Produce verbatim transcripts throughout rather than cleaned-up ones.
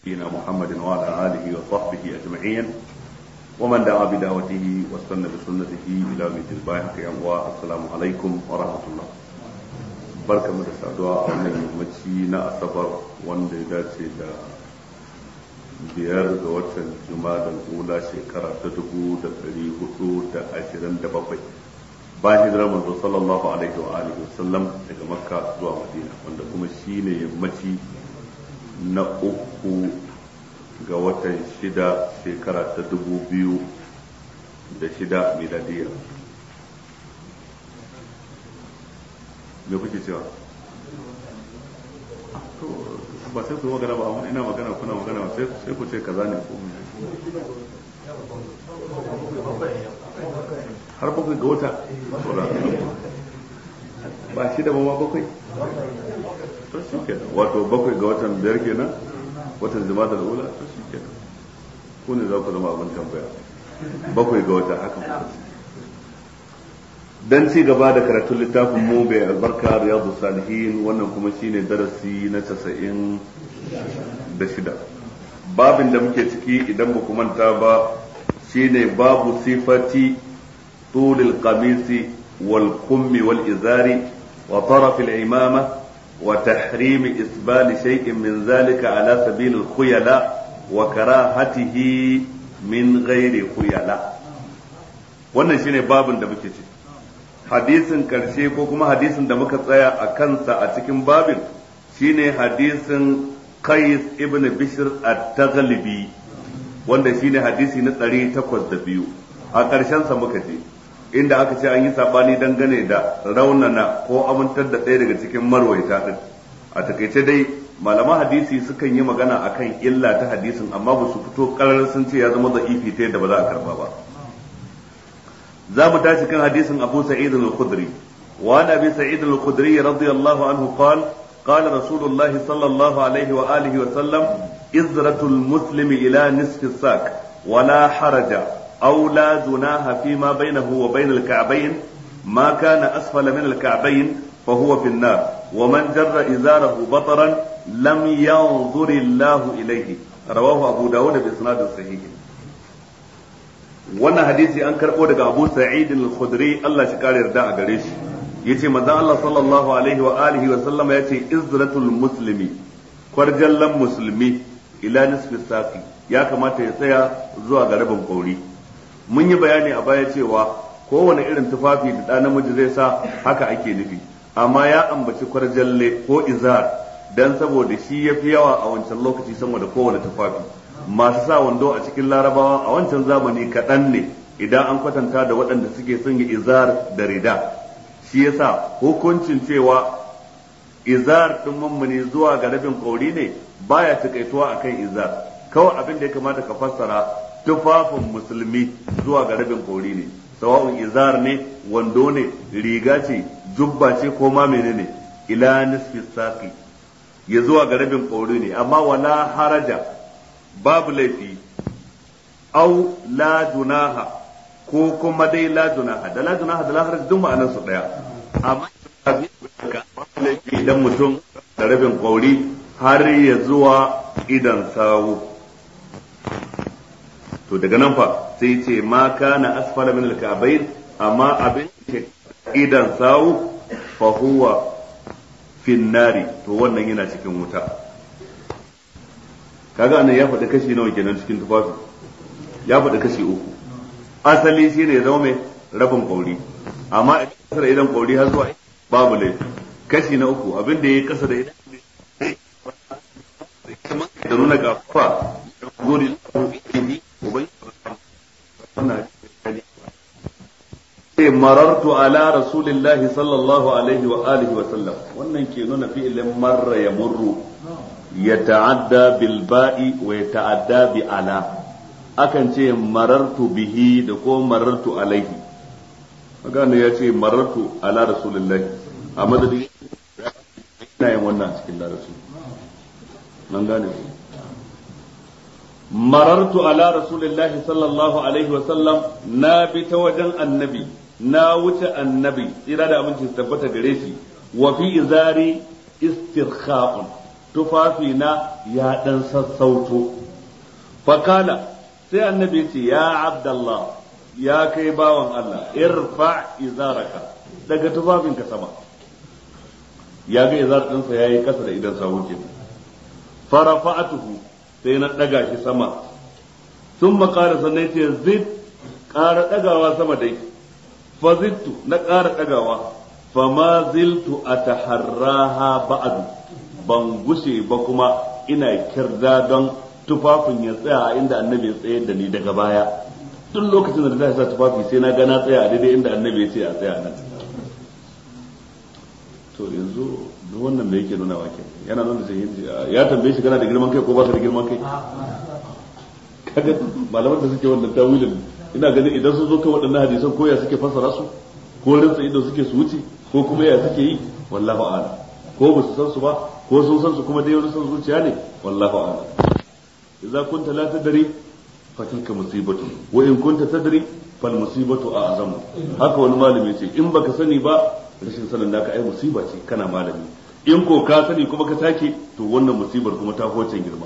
نبينا محمد وعلى آله وصحبه أجمعين ومن دعا بدعوته واستنى بسنته إلى يوم الدين. السلام عليكم ورحمة الله. barka mu da saduwa a wannan yammaci na asabar wanda ya dace da biyar ga watan jumadal ula shekara ta dubu da ɗari hudu da ashirin da bakwai bayan hijirar manzo sallallahu alaihi wa alihi wasallam daga makka zuwa madina, wanda kuma shine yammaci na uku ga watan shida shekara ta dubu biyu da shida miladiyya. me kuke cewa ba sai ku yi magana ba, amma ina magana kuna magana sai sai ku ce kaza ne ko har bakwai ga wata ba shi da ma bakwai to shi kenan, wato bakwai ga watan biyar kenan, watan jumada da ula, to shi kenan ku ne za ku zama abin tambaya. Bakwai ga wata haka kuka dan ci gaba da karatun littafin mu bai albarka riyadu salihin, wannan kuma shine darasi na casa'in da shida. Babin da muke ciki idan ba ku manta ba shine babu sifati tulil qamisi wal kummi wal izari wa taraf al imama wa tahrim isbal shay'in min zalika ala sabil al khuyala wa karahatihi min ghairi khuyala. Wannan shine babin da muke ciki. Hadisin karshe ko kuma hadisin da muka tsaya a kansa a cikin babin shine hadisin Qais ibn Bishr at-Taghlibi, wanda shine hadisi na ɗari takwas da biyu. A ƙarshen sa muka je inda aka ce an yi sabani dangane da raunana ko amintar da ɗaya daga cikin marwaita din. A takaice dai malaman hadisi sukan yi magana akan illa ta hadisin, amma ba su fito ƙarar sun ce ya zama da'ifi ta yadda ba za a karba ba. za mu tashi kan hadisin Abu Sa'id al-Khudri. wa an Abi Sa'id al-Khudri radiyallahu anhu qala qala Rasulullah sallallahu alaihi wa alihi wa sallam izratul muslimi ila nisfi as-saq wa la haraja aw la junaha fi ma bainahu wa bain al-ka'bayn ma kana asfala min al-ka'bayn fa huwa fi an-nar wa man jarra izarahu bataran lam yanzur Allah ilayhi. rawahu Abu Dawud bi isnad sahih. wannan hadisi an karbo daga Abu Sa'id al-Khudri, Allah shi kare yarda a gare shi, yace manzon Allah sallallahu alaihi wa alihi wa sallam yace izratul muslimi, kwarjallan musulmi ila nisfi saqi, ya kamata ya tsaya zuwa ga rabin kauri. mun yi bayani a baya cewa kowane irin tufafi da ɗan namiji zai sa haka ake nufi, amma ya ambaci kwarjalle ko izar dan saboda shi yafi yawa a wancan lokaci sama da kowane tufafi. masu sa wando a cikin larabawa a wancan zamani kaɗan ne idan an kwatanta da waɗanda suke sanya izar da rida. shi yasa hukuncin cewa izar ɗin mummuni zuwa ga rabin kauri ne baya takaituwa akan izar, kawai abin da ya kamata ka fassara tufafin musulmi zuwa ga rabin kauri ne, sawa'un izar ne, wando ne, riga ce, jubba ce ko ma menene, ila nisfi saqi, ya zuwa ga rabin kauri ne, amma wala haraja, babu laifi, au la junaha ko kuma dai la junaha, da la junaha da la haraj duk ma'anar su daya, amma laifi idan mutum da rabin kauri har ya zuwa idan sawu. to daga nan fa sai ce ma kana asfala min al-ka'bayn, amma abin ke idan sawu fa huwa fi nari, to wannan yana cikin wuta. kaga anan ya faɗi kashi nawa kenan cikin tufafi? ya faɗi kashi uku. asali shine ya zama mai rabin kauri, amma idan kasar idan kauri har zuwa babu laifi. kashi na uku abin da yayi kasa da idan da nuna gafa gori ubai marartu ala rasulillahi sallallahu alaihi wa alihi wa sallam, wannan ke nuna fi'ilin marra yamurru yata'adda bil ba'i wa yata'adda bi ala. akan ce marartu bihi da ko marartu alaihi. magana ya ce marartu ala rasulillahi a madadin ina yin wannan cikin larabci. nan gane ku marartu ala rasulillahi sallallahu alaihi wa sallam, na bi ta wajen annabi, na wuce annabi tsira da aminci tabbata gare shi, wa fi izari istirkha'un, tufafi na ya dan sassauto fakala sai annabi ya ce ya abdallah ya kai bawan Allah irfa izaraka daga tufafinka sama ya ga izar ɗinsa ya yi kasa da idan sawu ke farafa'atuhu sai na ɗaga shi sama sun makara sannan ce zid ƙara ɗagawa sama dai fa zidtu na ƙara ɗagawa fa ma ziltu a taharraha ba'adu ban gushe ba kuma ina kirda don tufafin ya tsaya a inda annabi ya tsayar da ni daga baya tun lokacin da zai sa tufafi sai na ga na tsaya a daidai inda annabi ya ce a tsaya nan to yanzu duk wannan da yake nuna wake yana nuna sai ya tambaye shi kana da girman kai ko ba ka da girman kai kaga malaman da suke wannan tawilin ina ganin idan sun zo kan waɗannan hadisan ko ya suke fassara su ko rinsa ido suke su wuce ko kuma ya suke yi wallahu a'lam ko ba su san su ba ko sun san su kuma dai wani san zuciya ne wallahu a'lam idza kunta la tadri fa tilka musibatu wa in kunta tadri fal musibatu a'zamu haka wani malami ce in baka sani ba rashin sanin naka ai musiba ce kana malami in ko ka sani kuma ka take to wannan musibar kuma ta hoce girma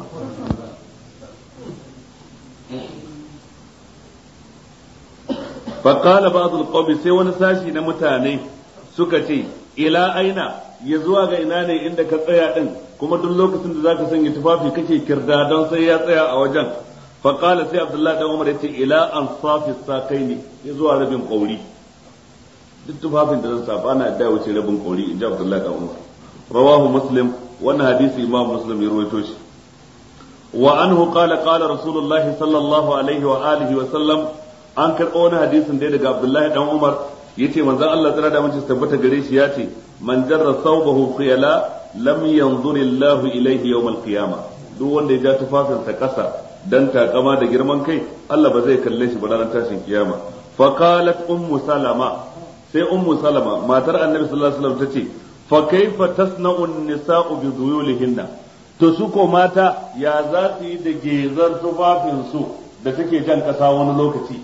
فقال بعض القوم sai wani sashi na mutane suka ce ila aina ya zuwa ga ina ne inda ka tsaya din kuma duk lokacin da zaka sanya tufafi kake kirda don sai ya tsaya a wajen faqala sai abdullahi dan umar yace ila ansafi sakaini ya zuwa rabin kauri duk tufafin da zan safa na da wuce rabin kauri inji abdullahi dan umar rawahu muslim wannan hadisi imam muslim ya rawaito shi wa anhu qala qala rasulullahi sallallahu alaihi wa alihi wa sallam an karɓo wani hadisin dai daga Abdullahi dan Umar yace manzon Allah tsara da mace tabbata gare shi yace man jarra thawbahu khiyala lam yanzur Allah ilayhi yawm al-qiyamah duk wanda ya ja tufafin sa kasa dan takama da girman kai Allah ba zai kalle shi ba ranar tashin kiyama fa qalat ummu salama sai ummu salama matar annabi sallallahu alaihi wasallam tace fa kaifa tasna'u an-nisa'u bi dhuyulihinna to su ko mata ya za su yi da gezar tufafin su da take jan kasa wani lokaci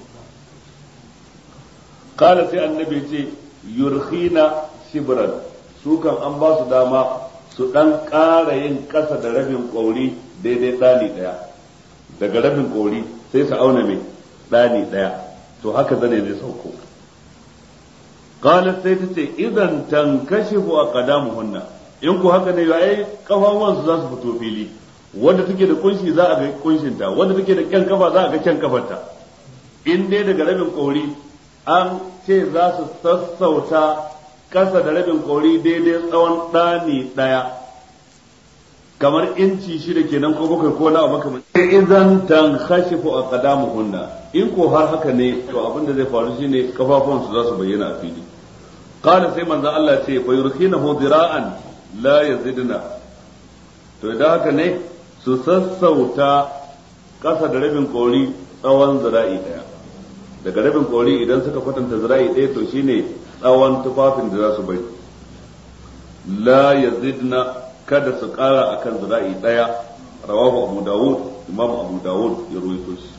kala sai annabi ce yurkhina shibran su kan an ba su dama su dan ƙara yin ƙasa da rabin ƙauri daidai ɗani ɗaya daga rabin ƙauri sai su auna mai ɗani ɗaya to haka zane zai sauko kala sai ta ce idan tankashifu aqdamuhunna in ku haka ne ai kafafuwan su za su fito fili wanda take da kunshi za a ga kunshinta wanda take da kyan kafa za a ga kyan kafarta in dai daga rabin ƙauri an ce za su sassauta kasa da rabin kori daidai tsawon ɗani ɗaya kamar inci shida kenan ko bakwai ko na maka idan tan khashifu aqdamuhunna in ko har haka ne to abin da zai faru shine kafafuwan su za su bayyana a fili qala sai manzo Allah ce fa yurkhinahu dira'an la yazidna to idan haka ne su sassauta kasa da rabin kori tsawon zira'i daya daga rabin kori idan suka kwatanta zira'i ɗaya to shine tsawon tufafin da za su bai la yazidna kada su ƙara akan zira'i ɗaya rawahu abu dawud imam abu dawud ya ruwaito shi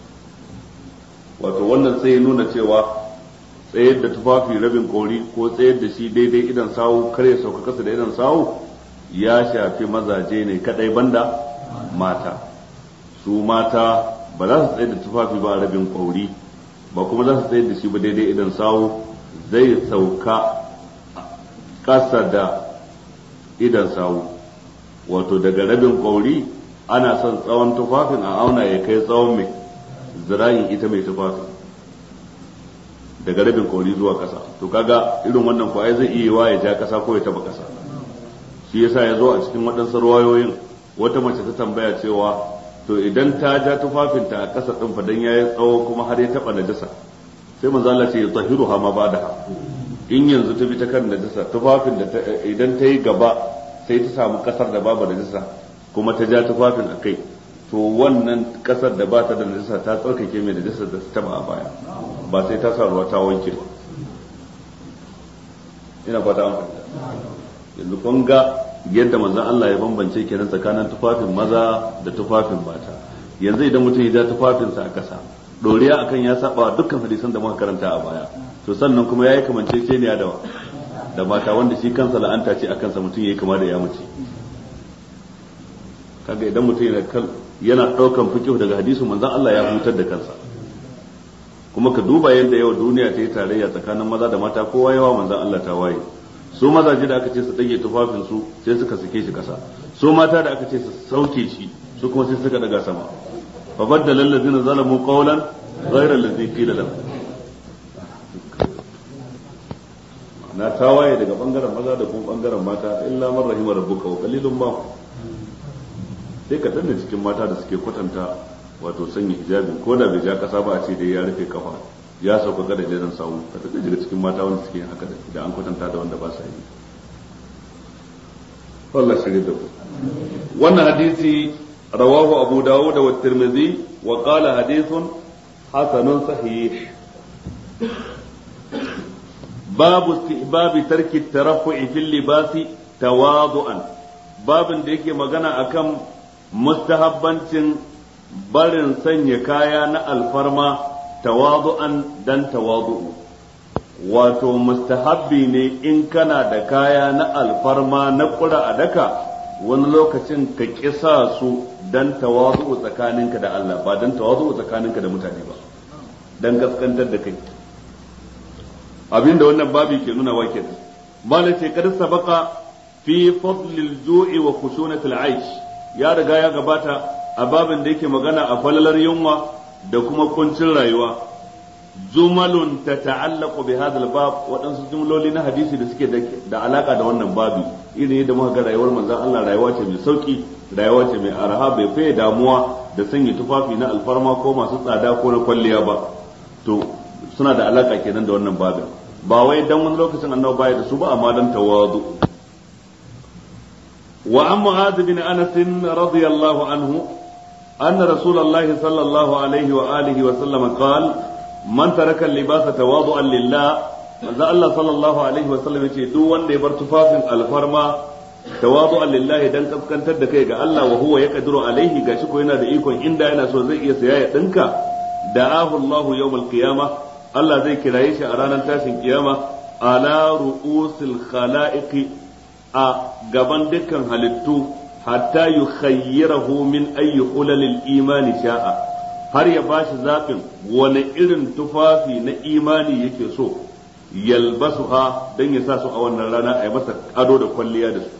wato wannan sai ya nuna cewa tsayar da tufafi rabin kori ko tsayar da shi daidai idan sawu kar ya sauka kasa da idan sawu ya shafi mazaje ne kadai banda mata su mata ba za su tsayar da tufafi ba rabin kori ba kuma za su tsayar da shi ba daidai idan sawu zai sauka ƙasa da idan sawu wato daga rabin ƙauri ana son tsawon tufafin a auna ya kai tsawon mai zira'in ita mai tufafin daga rabin ƙauri zuwa ƙasa to kaga irin wannan ko ai zai iya wa ya ja ƙasa ko ya taba ƙasa shi yasa ya zo a cikin waɗansu ruwayoyin wata mace ta tambaya cewa to idan ta ja tufafinta a ƙasa ɗin fadan ya yi tsawo kuma har ya taɓa najasa sai manzo Allah ce tahiru ha ma ba'daha in yanzu ta bi ta kan najasa tufafin da idan ta yi gaba sai ta samu ƙasar da babu najasa kuma ta ja tufafin a kai to wannan ƙasar da ba ta da najasa ta tsarkake mai najasa da ta taɓa a baya ba sai ta sa ruwa ta wanke ba ina fata an fahimta yanzu kun ga yadda manzon Allah ya bambance kenan tsakanin tufafin maza da tufafin mata yanzu idan mutum ya ja tufafinsa a ƙasa doriya akan ya saba dukkan hadisan da muka karanta a baya to sannan kuma yayi kamanceceniya da da mata wanda shi kansa la'anta ce akan sa mutum yayi kama da ya mace kaga idan mutum yana kan yana daukan fiqh daga hadisin manzon Allah ya hutar da kansa. Kuma ka duba yadda yau duniya ta yi tarayya tsakanin maza da mata, kowa yawa manzon Allah ta waye. Su mazaje da aka ce su dage tufafin su sai suka sake shi kasa, su mata da aka ce su sauke shi su kuma sai suka daga sama. fa baddala allazina zalamu qawlan ghayra allazi qila lahum. Na tawaye daga bangaren maza da kuma bangaren mata, illa man rahima rabbuka wa qalilun ma. Sai ka danna cikin mata da suke kwatanta wato sanya hijabi ko da bai ja kasa ba a ce dai ya rufe kafa ya sauka ga da jiran sawu, ka tada daga cikin mata wanda suke yin haka da an kwatanta da wanda ba sa yi. wallahi shirye da ku. Wannan hadisi rawahu Abu Dawud wa Tirmidhi wa qala hadithun hasanun sahih. Babu istihbabi tarki taraffu'i fil libasi tawadu'an, babin da yake magana akan mustahabbancin barin sanya kaya na alfarma tawadu'an dan tawadu'u. Wato mustahabbi ne in kana da kaya na alfarma na kura a daka wani lokacin ka kisa su dan tawadu'u tsakaninka da Allah, ba dan tawadu'u tsakaninka da mutane ba, dan gaskantar da kai. Abinda wannan babi ke nuna wa kenan. Malai ce kad sabaka fi fadlil ju'i wa khushunatil aish, ya riga ya gabata a babin da yake magana a falalar yunwa da kuma kuncin rayuwa. Jumalun tata'allaqu bi hadha al-bab, waɗansu jumloli na hadisi da suke da alaka da wannan babi, irin yadda muka ga rayuwar manzon Allah rayuwa ce mai sauki, rayuwa ce mai araha, bai faye damuwa da sanya tufafi na alfarma ko masu tsada ko na kwalliya ba. To suna da alaka kenan da wannan babin, ba wai dan wani lokacin annabi baya da su ba, amma dan tawadu. Wa an Mu'adh bin Anas radiyallahu anhu anna Rasulullahi sallallahu alaihi wa alihi wa sallam qala man taraka al-libasa tawadu'an lillah, manzo Allah sallallahu alaihi wa sallam yace duk wanda ya bar tufafin alfarma tawadu'an lillahi dan kaskantar da kai ga Allah, wa huwa yaqdiru alaihi, gashi ko yana da ikon inda yana so zai iya saya ya dinka, da'ahu Allah yawmal qiyamah, Allah zai kiraye shi a ranar tashin kiyama ala ru'usil khalaiqi, a gaban dukkan halittu, hatta yukhayyirahu min ayyi hulalil imani sha'a, har ya bashi zaɓin wani irin tufafi na imani yake so yalbasuha dan ya sa su a wannan rana a yi masa ado da kwalliya da su.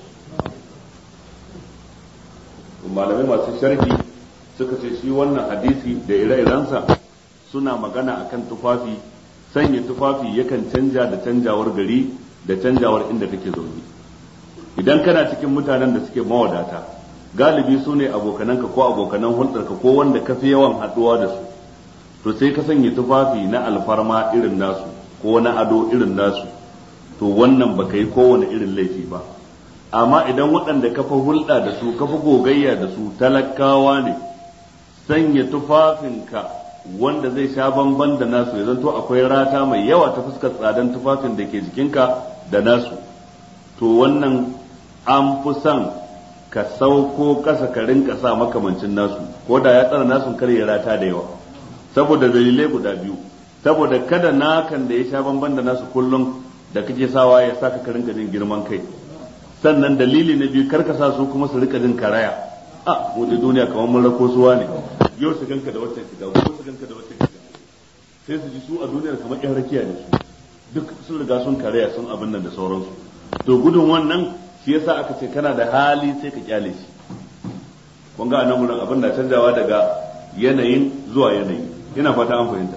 Malamai masu sharhi suka ce shi wannan hadisi da ire-irensa suna magana akan tufafi, sanya tufafi yakan canja da canjawar gari da canjawar inda kake zaune. Idan kana cikin mutanen da suke mawadata, galibi su ne abokananka ko abokanan hulɗarka ko wanda ka fi yawan haɗuwa da su, to sai ka sanya tufafi na alfarma irin nasu ko na ado irin nasu, to wannan baka yi kowane irin laifi ba. Amma idan waɗanda ka fi hulɗa da su, ka fi gogayya da su talakawa ne, sanya tufafinka wanda zai sha bamban da nasu, ya zanto akwai rata mai yawa ta fuskar tsadan tufafin da ke jikinka da nasu, to wannan an fi son ka sauko kasa ka rinka sa makamancin nasu, ko da ya tsara nasu kar ya rata da yawa, saboda dalilai guda biyu. Saboda kada nakan da ya sha bamban da nasu kullum da kake sawa ya saka ka rinka jin girman kai, sannan dalili na biyu kar ka sa su kuma su rika jin karaya, a mu da duniya kamar mun rako suwa ne, yau su ganka da wata shiga, gobe su ganka da wata shiga, sai su ji su a duniyar kamar yan rakiya ne su, duk sun riga sun karaya sun abin nan da sauransu. To gudun wannan shi yasa aka ce kana da hali sai ka kyale shi. Kun ga anan gurin abin da canjawa daga yanayin zuwa yanayi, ina fata an fahimta.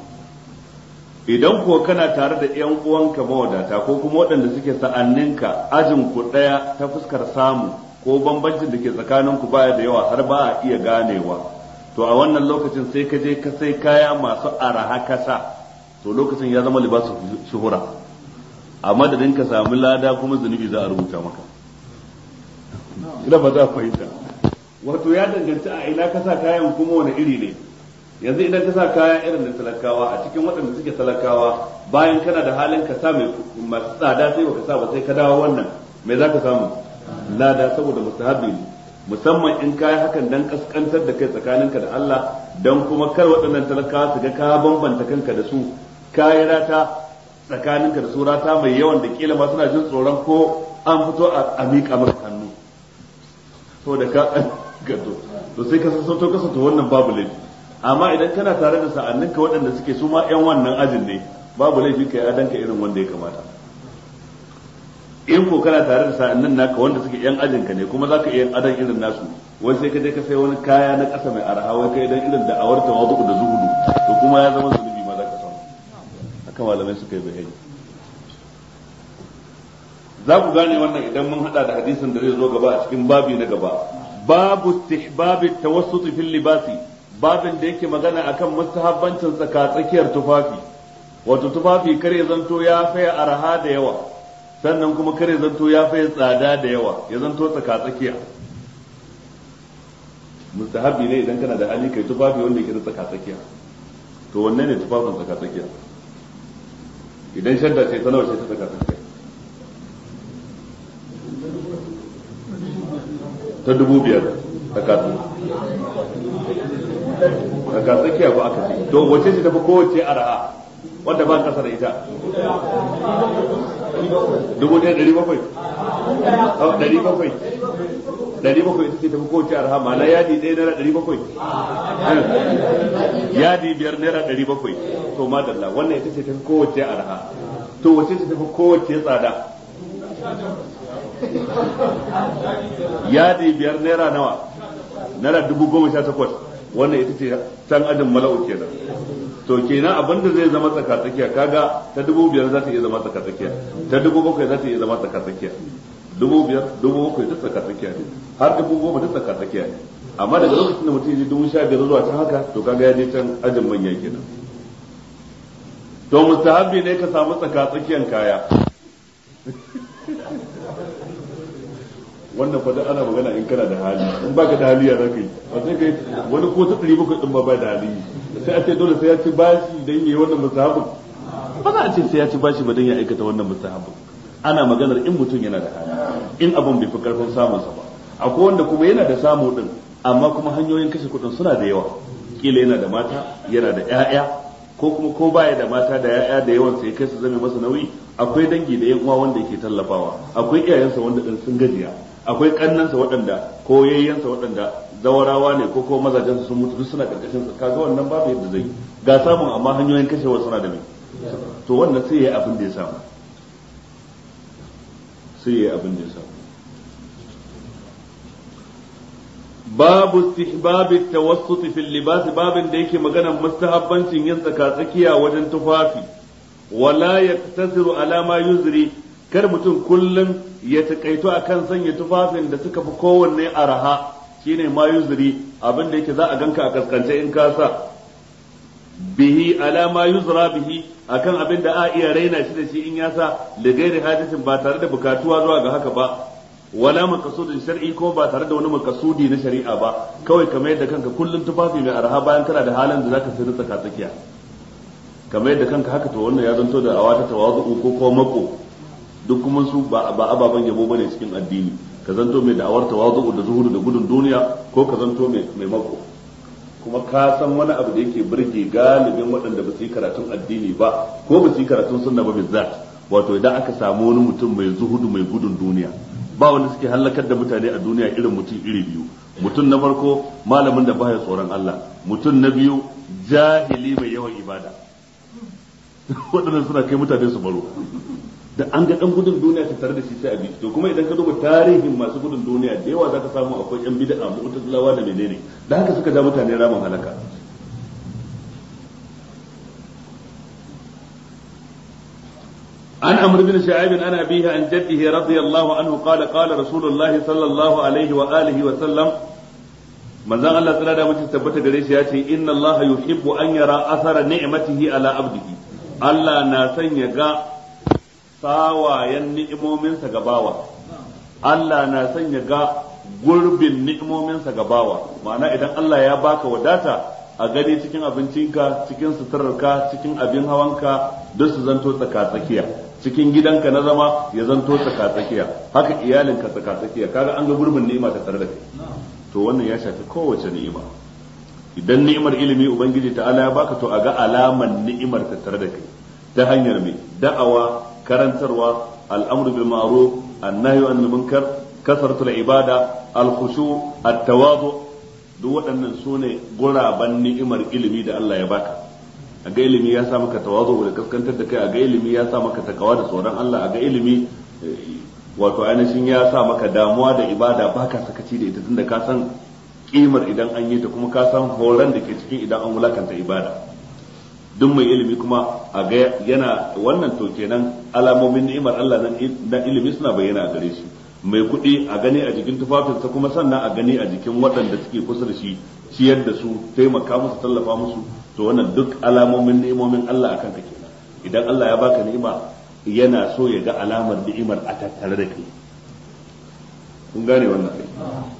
Idan ko kana tare da ƴan uwanka mawadata ko kuma waɗanda suke sa'anninka ajin ku ɗaya ta fuskar samu, ko bambancin da ke tsakanin ku baya da yawa har ba a iya ganewa, to a wannan lokacin sai ka je ka sai kaya masu araha kasa, to lokacin ya zama libasu shuhura, a madadin ka sami lada kuma zunubi za a rubuta maka. Ina ba za a fahimta. Wato ya danganci a ina ka sa kayan kuma wani iri ne. Yanzu idan ka sa kaya irin da talakawa, a cikin waɗanda suke talakawa, bayan kana da halin ka sa mai masu tsada sai baka sa ba, sai ka dawo wannan, me za ka samu? Lada, saboda mustahabi ne. Musamman in kayi hakan dan kaskantar da kai tsakaninka da Allah, dan kuma kar waɗannan talakawa su ga ka bambanta kanka da su, kayi rata tsakaninka da surata mai yawan da kila ma suna jin tsoron ko an fito a miƙa maka hannu, so da ka gato to sai ka sassauto kasa to wannan babu laifi. Amma idan kana tare da sa'anninka waɗanda suke su ma yan wannan ajin ne babu laifi kai adanka irin wanda ya kamata. In ko kana tare da sa'annin naka wanda suke yan ajinka ne kuma zaka iya adan irin nasu, wai sai ka je ka sai wani kaya na ƙasa mai arha wai kai dan irin da awarta wazu da zuhudu to kuma ya zama zunubi ma zaka samu. Haka malamai suka yi bayani. Za ku gane wannan idan mun hada da hadisin da zai zo gaba a cikin babi na gaba. Babu istihbabi tawassut fil libasi, babin da yake magana akan mustahabbancin tsaka tsakiyar tufafi. Wato tufafi kare zanto ya faya arha da yawa, sannan kuma kare zanto ya faya tsada da yawa, ya zanto tsaka tsakiya. Mustahabi ne idan kana da hali kai tufafi wanda yake da tsaka tsakiya. To wanne ne tufafin tsaka tsakiya? Idan shadda ce ta nawa ce ta tsaka tsakiya? Ta dubu biyar tsaka tsakiya ba aka ce. To wace ce tafi kowace arha wanda ba kasa da ita? Dubu ɗaya ɗari bakwai? Ɗari bakwai? Ɗari bakwai ita ce tafi kowace arha, ma'ana yadi ɗaya naira ɗari bakwai? Yadi biyar naira ɗari bakwai. To madalla wannan ita ce tafi kowace arha. To wace ce tafi kowace tsada? Yadi biyar naira nawa? Naira dubu goma sha takwas. Wannan ita ce can ajin mala'u kenan. To kenan abinda zai zama tsakatsakiya, kaga ta dubu biyar za ta iya zama tsakatsakiya, ta dubu bakwai za ta iya zama tsakatsakiya, dubu biyar dubu bakwai duk tsakatsakiya ne, har dubu goma duk tsakatsakiya ne. Amma daga lokacin da mutum ya ji dubu sha biyar zuwa can haka, to kaga ya je can ajin manya kenan. To mustahabbi ne ka samu tsakatsakiyan kaya. Wannan fa ana magana in kana da hali, in baka da hali ya zaka yi ba sai kai wani ko ta ɗari bakwai din ba ba da hali sai a ce dole sai ya ci bashi dan yayi wannan mustahabin. Ba za a ce sai ya ci bashi ba dan ya aikata wannan mustahabin. Ana maganar in mutum yana da hali, in abun bai fi karfin samun sa ba. Akwai wanda kuma yana da samu din amma kuma hanyoyin kashe kuɗin suna da yawa. Kila yana da mata, yana da ƴaƴa, ko kuma ko baya da mata da ƴaƴa da yawan sai kai su zame masa nauyi. Akwai dangi da yan uwa wanda yake tallafawa, akwai iyayensa wanda din sun gajiya, akwai kannansa waɗanda ko yayyansa waɗanda zawarawa ne ko ko mazajensu sun mutu duk suna karkashin sa, kaga wannan babu yadda zai ga samun amma hanyoyin kashewa suna da mai, to wannan sai yayi abin da ya samu sai yayi abin da ya samu. Babu istihbab at-tawassut fi al-libas, babin da yake maganar mustahabbancin yin tsaka tsakiya wajen tufafi, wala yaktasiru ala ma yuzri, kar mutum kullum ya takaito akan sanya tufafin da suka fi kowanne araha, shine ma yuzri, abin da yake za a ganka a kaskance in ka sa, bihi ala ma yuzra bihi, akan abin da a iya raina shi da shi in ya sa, da gairi hadisin ba tare da bukatuwa zuwa ga haka ba, wala maqsudin shar'i ko ba tare da wani maqsudi na shari'a ba, kawai kamar yadda kanka kullum tufafi mai araha bayan kana da halin da zaka sai tsaka tsakiya kamar yadda kanka haka, to wannan ya zanto da awata tawazu ko ko mako, duk kuma su ba ababen yabo bane cikin addini. Ka zanto mai da'awar tawazu da zuhudu da gudun duniya, ko ka zanto mai mai mako. Kuma ka san wani abu da yake burge galibin waɗanda ba su yi karatun addini ba ko ba su yi karatun sunna ba bizzat, wato idan aka samu wani mutum mai zuhudu mai gudun duniya, ba wanda suke halakar da mutane a duniya irin mutum iri biyu. Mutum na farko malamin da baya tsoron Allah, mutum na biyu jahili mai yawan ibada. Waɗannan suna kai mutane su baro. Da an ga dan gudun duniya ta tare da shi sai a bi. To kuma idan ka duba tarihin masu gudun duniya da yawa zaka samu akwai yan bid'a mu'tazilawa da menene, da haka suka ja mutane ramin halaka. عن عمرو بن شعيب عن أبيه عن جده رضي الله عنه قال قال رسول الله صلى الله عليه وآله وسلم من ذا الله تعالى متى ثبت غريش ياتي إن الله يحب أن يرى أثر نعمته على عبده. الله ناسن يغا sawayen ni'imominsa ga bawa, Allah na son ya ga gurbin ni'imominsa ga bawa. Ma'ana idan Allah ya baka wadata, a gani cikin abincinka, cikin suturarka, cikin abin hawanka duk su zanto tsaka-tsakiya, cikin gidanka na zama ya zanto tsaka-tsakiya, haka iyalinka tsaka-tsakiya, kaga an ga gurbin ni'ima ta tare da kai. To wannan ya shafi kowace ni'ima. Idan ni'imar ilimi ubangiji ta'ala ya baka, to a ga alaman ni'imar ta tare da kai ta hanyar mai da'awa, karantarwa, al'amru bil ma'ruf, annahyu anil munkar, kasratul ibada al-khushu at-tawadu duk waɗannan sune guraban ni'imar ilimi da Allah ya baka a ga ilimi ya sa maka tawazu da kaskantar da kai a ga ilimi ya sa maka takawa da tsoron Allah a ga ilimi wato ainihin ya sa maka damuwa da ibada baka sakaci da ita tunda ka san kimar idan an yi ta kuma ka san horon da ke cikin idan an wulakanta ibada duk mai ilimi kuma a ga yana wannan to kenan alamomin ni'imar Allah na ilimi suna bayyana a gare shi mai kuɗi a gani a jikin tufafinsa kuma sannan a gani a jikin waɗanda suke kusa da shi ciyar da su taimaka musu tallafa musu to wannan duk alamomin ni'imomin Allah akan ka kenan idan Allah ya baka ni'ima yana so ya ga alamar ni'imar a tattare da kai kun gane wannan kai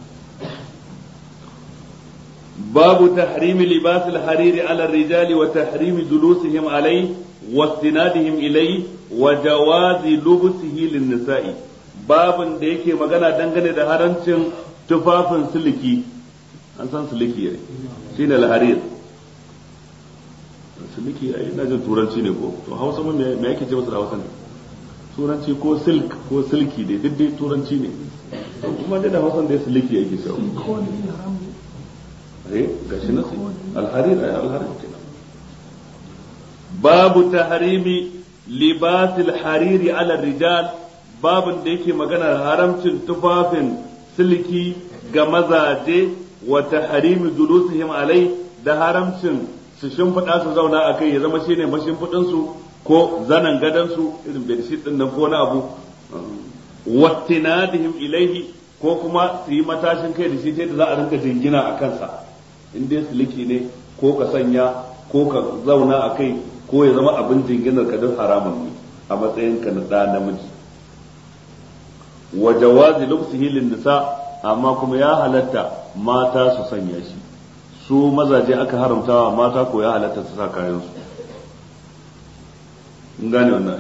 babu tahrimi libas al-hariri ala ar-rijali wa tahrimi julusihim alayhi wa istinadihim ilayhi wa jawazi lubsihi lin-nisa'i babin da yake magana dangane da harancin tufafin siliki an san siliki yayi shine al-harir siliki ai ina jin turanci ne ko to Hausa mun me yake ce masa da Hausa ne turanci ko silk ko silki dai duk dai turanci ne to kuma da Hausa da siliki yake cewa eh gashi nasi al-harir ay al-harir kenan babu tahrimi libas al-hariri ala rijal babin da yake maganar haramcin tufafin siliki ga mazaje wa tahrimi julusihim alai da haramcin su shimfiɗa su zauna a kai ya zama shine mashimfiɗin su ko zanan gadan su irin bedsheet din nan ko na abu wattinadihim ilaihi ko kuma su yi matashin kai da shi ta za a rinka jingina a kansa in dai siliki ne ko ka sanya ko ka zauna a kai ko ya zama abin jinginar ka duk haramun ne a matsayin ka na ɗa namiji wa jawazi lubsihi lin nisa amma kuma ya halatta mata su sanya shi su mazaje aka haramtawa mata ko ya halatta su sa kayan su in gane wannan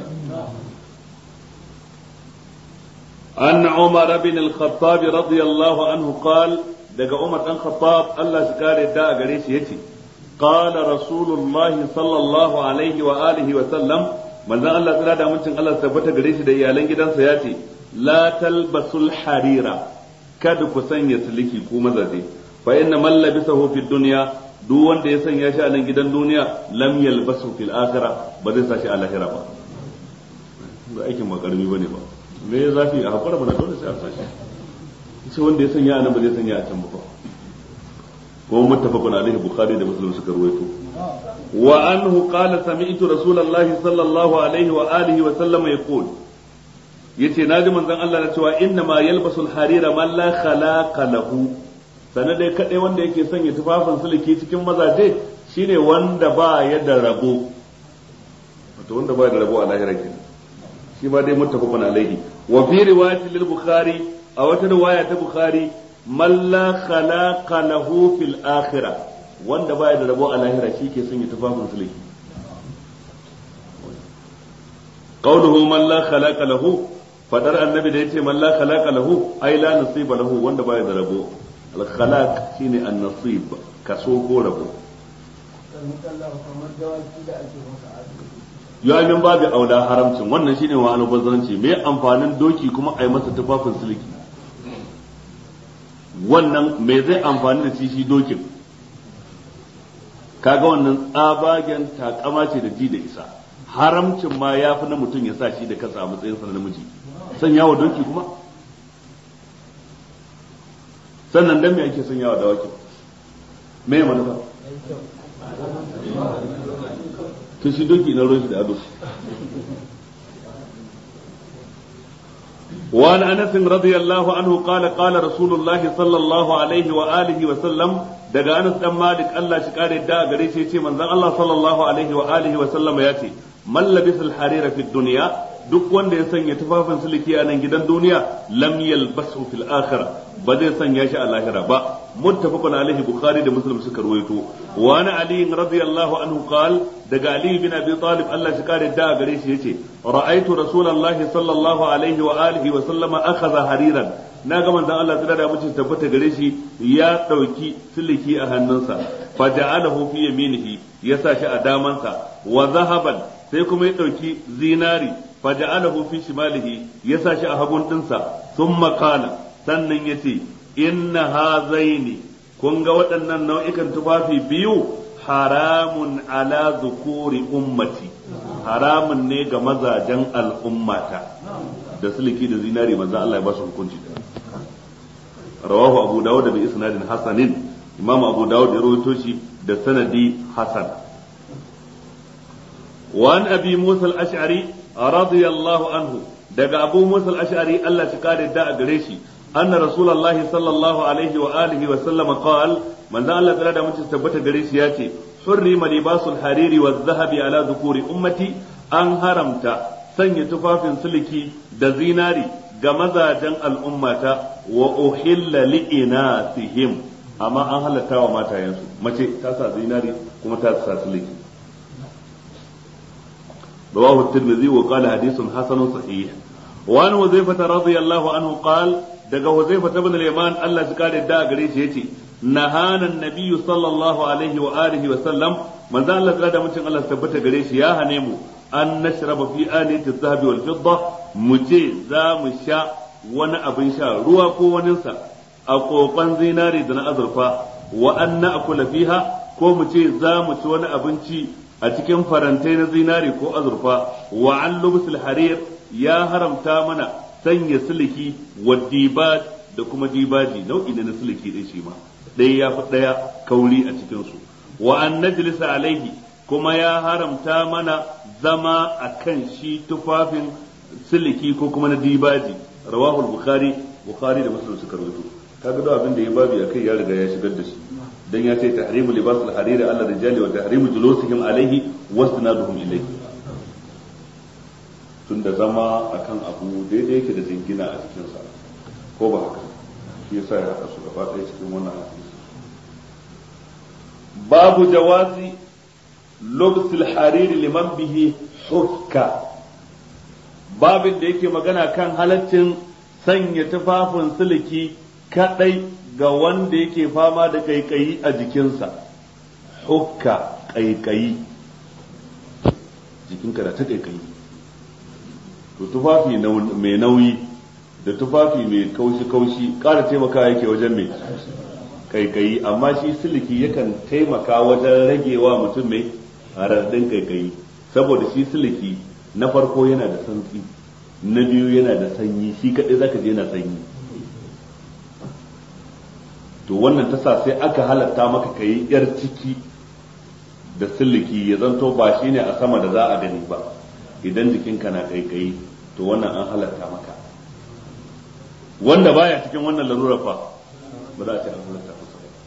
an Umar bin al-Khattab radiyallahu anhu qala daga Umar dan Khattab Allah shi kare da gare shi yace qala rasulullahi sallallahu alaihi wa alihi wa sallam manzon Allah tsira da mutum Allah tabbata gare shi da iyalan gidansa yace la talbasul harira kada ku sanya siliki ku mazaje fa inna man labisahu fid dunya duk wanda ya sanya shi a nan gidan duniya lam yalbasu fil akhirah ba zai sa shi a lahira ba ba aikin makarmi bane ba me ya zafi a hakura bana dole sai a sa shi sai wanda ya sanya a nan ba zai sanya a can ba kuma muttafaqun alaihi bukhari da muslim suka ruwaito wa anhu qala sami'tu rasulullahi sallallahu alaihi wa alihi wa sallam yaqul yace naji manzon Allah na cewa inna ma yalbasul harira man la khalaqa lahu sanadai kadai wanda yake sanya tufafin sulki cikin mazaje shine wanda ba ya da rabo wato wanda ba ya da rabo a lahira kenan shi ma dai muttafaqun alaihi wa fi riwayati lil bukhari a wata riwaya ta bukhari man la khalaqa lahu fil akhirah wanda ba ya da rabo a lahira shi ke sanya tufafin sulki qawluhu man la khalaqa lahu fadar annabi da yace man la khalaqa lahu ay la nasiba lahu wanda baya da rabo al khalaq shine an nasib kaso ko rabo ya min babu aula haramcin wannan shine wa albazaranci me amfanin doki kuma ai masa tufafin siliki wannan me zai amfani da shi shi dokin kaga wannan tsabagen takama ce da ji da isa haramcin ma ya fi na mutum ya sa shi da kansa a matsayinsa na namiji sanya wa doki kuma sannan dan me ake sanya wa dawaki me manufa to shi doki na roshi da ado وعن انس رضي الله عنه قال قال رسول الله صلى الله عليه واله وسلم daga Anas dan Malik Allah shi kare da gare shi yace manzon Allah sallallahu alaihi wa alihi wa sallam yace man labisa al-harira fi dunya duk wanda ya sanya tufafin siliki a nan gidan duniya lam yalbasu fil akhirah ba zai sanya shi a lahira ba muttafaqun alaihi bukhari da muslim suka ruwaito wa ana ali radiyallahu anhu qal daga ali bin abi talib Allah shi kare da gare shi yace ra'aytu rasulullahi sallallahu alaihi wa alihi wa sallama akhadha hariran na ga manzon Allah tsira da mutum tabbata gare shi ya dauki siliki a hannunsa fa ja'alahu fi yaminihi ya sa shi a damansa wa zahaban sai kuma ya dauki zinari fa ja'alahu fi shimalihi ya sa shi a hagun dinsa thumma qala sannan yace inna hazaini kun ga waɗannan nau'ikan tufafi biyu haramun ala zukuri ummati haramun ne ga mazajen al'ummata da sulki da zinari manzo Allah ya ba su hukunci rawahu abu dawud bi isnadin hasanin imam abu dawud ya rawaito shi da sanadi hasan wa an abi musa al-ash'ari radiyallahu anhu daga abu musa al-ash'ari Allah shi kare da a gare shi anna rasulullahi sallallahu alaihi wa alihi wa sallama qala manzo Allah tsara da mutum tabbata gare shi yace hurrima libasul hariri wa dhahabi ala dhukuri ummati an haramta sanya tufafin sulki da zinari ga mazajen al'ummata wa uhilla li inasihim amma an halatta wa matayensu mace ta sa zinari kuma ta sa sulki rawahu at-tirmidhi wa qala hadithun hasanun sahih wa an huzaifah radiyallahu anhu qala daga huzaifah ibn al-yaman Allah ya kare da gare shi yace nahana an-nabiy sallallahu alaihi wa alihi wa sallam manzo Allah ya da mutum Allah tabbata gare shi ya hane mu an nashraba fi aniyati adh-dhahabi wal fidda mu ce za mu sha wani abin sha ruwa ko waninsa a kokon zinari da na azurfa wa an na'kula fiha ko mu ce za mu ci wani abinci a cikin farantai na zinari ko azurfa wa an lubsul harir ya haramta mana sanya siliki wa dibaj da kuma dibaji nau'i ne na siliki din shi ma ɗaya ya fi ɗaya kauri a cikin su wa an najlisa alaihi kuma ya haramta mana zama a kan shi tufafin siliki ko kuma na dibaji rawahu al-bukhari bukhari da muslim suka rawaito kaga da abin da ya babi akai ya riga ya shigar da shi dan ya ce tahrimu libas al-hariri ala rijali wa tahrimu julusihim alayhi wasnaduhum ilayhi tunda zama akan abu daidai yake da jingina a cikin sa ko ba haka shi yasa ya haka su gaba ɗaya cikin wannan hadisi babu jawazi lubs al-hariri liman bihi hukka babin da yake magana kan halaccin sanya tufafin siliki kadai ga wanda yake fama da kaikayi a jikinsa hukka kaikayi jikinka da ta kaikayi to tufafi mai nauyi da tufafi mai kaushi-kaushi ƙara taimaka yake wajen mai kaikayi amma shi siliki yakan taimaka wajen ragewa mutum mai haradin kaikayi saboda shi siliki na farko yana da santsi na biyu yana da sanyi shi kaɗai zaka je yana sanyi to wannan tasa sai aka halatta maka kayi yar ciki da siliki ya zanto ba shine a sama da za a gani ba idan jikinka na kaikayi to wannan an halatta maka wanda baya cikin wannan larura fa ba za a ce an halatta masa ba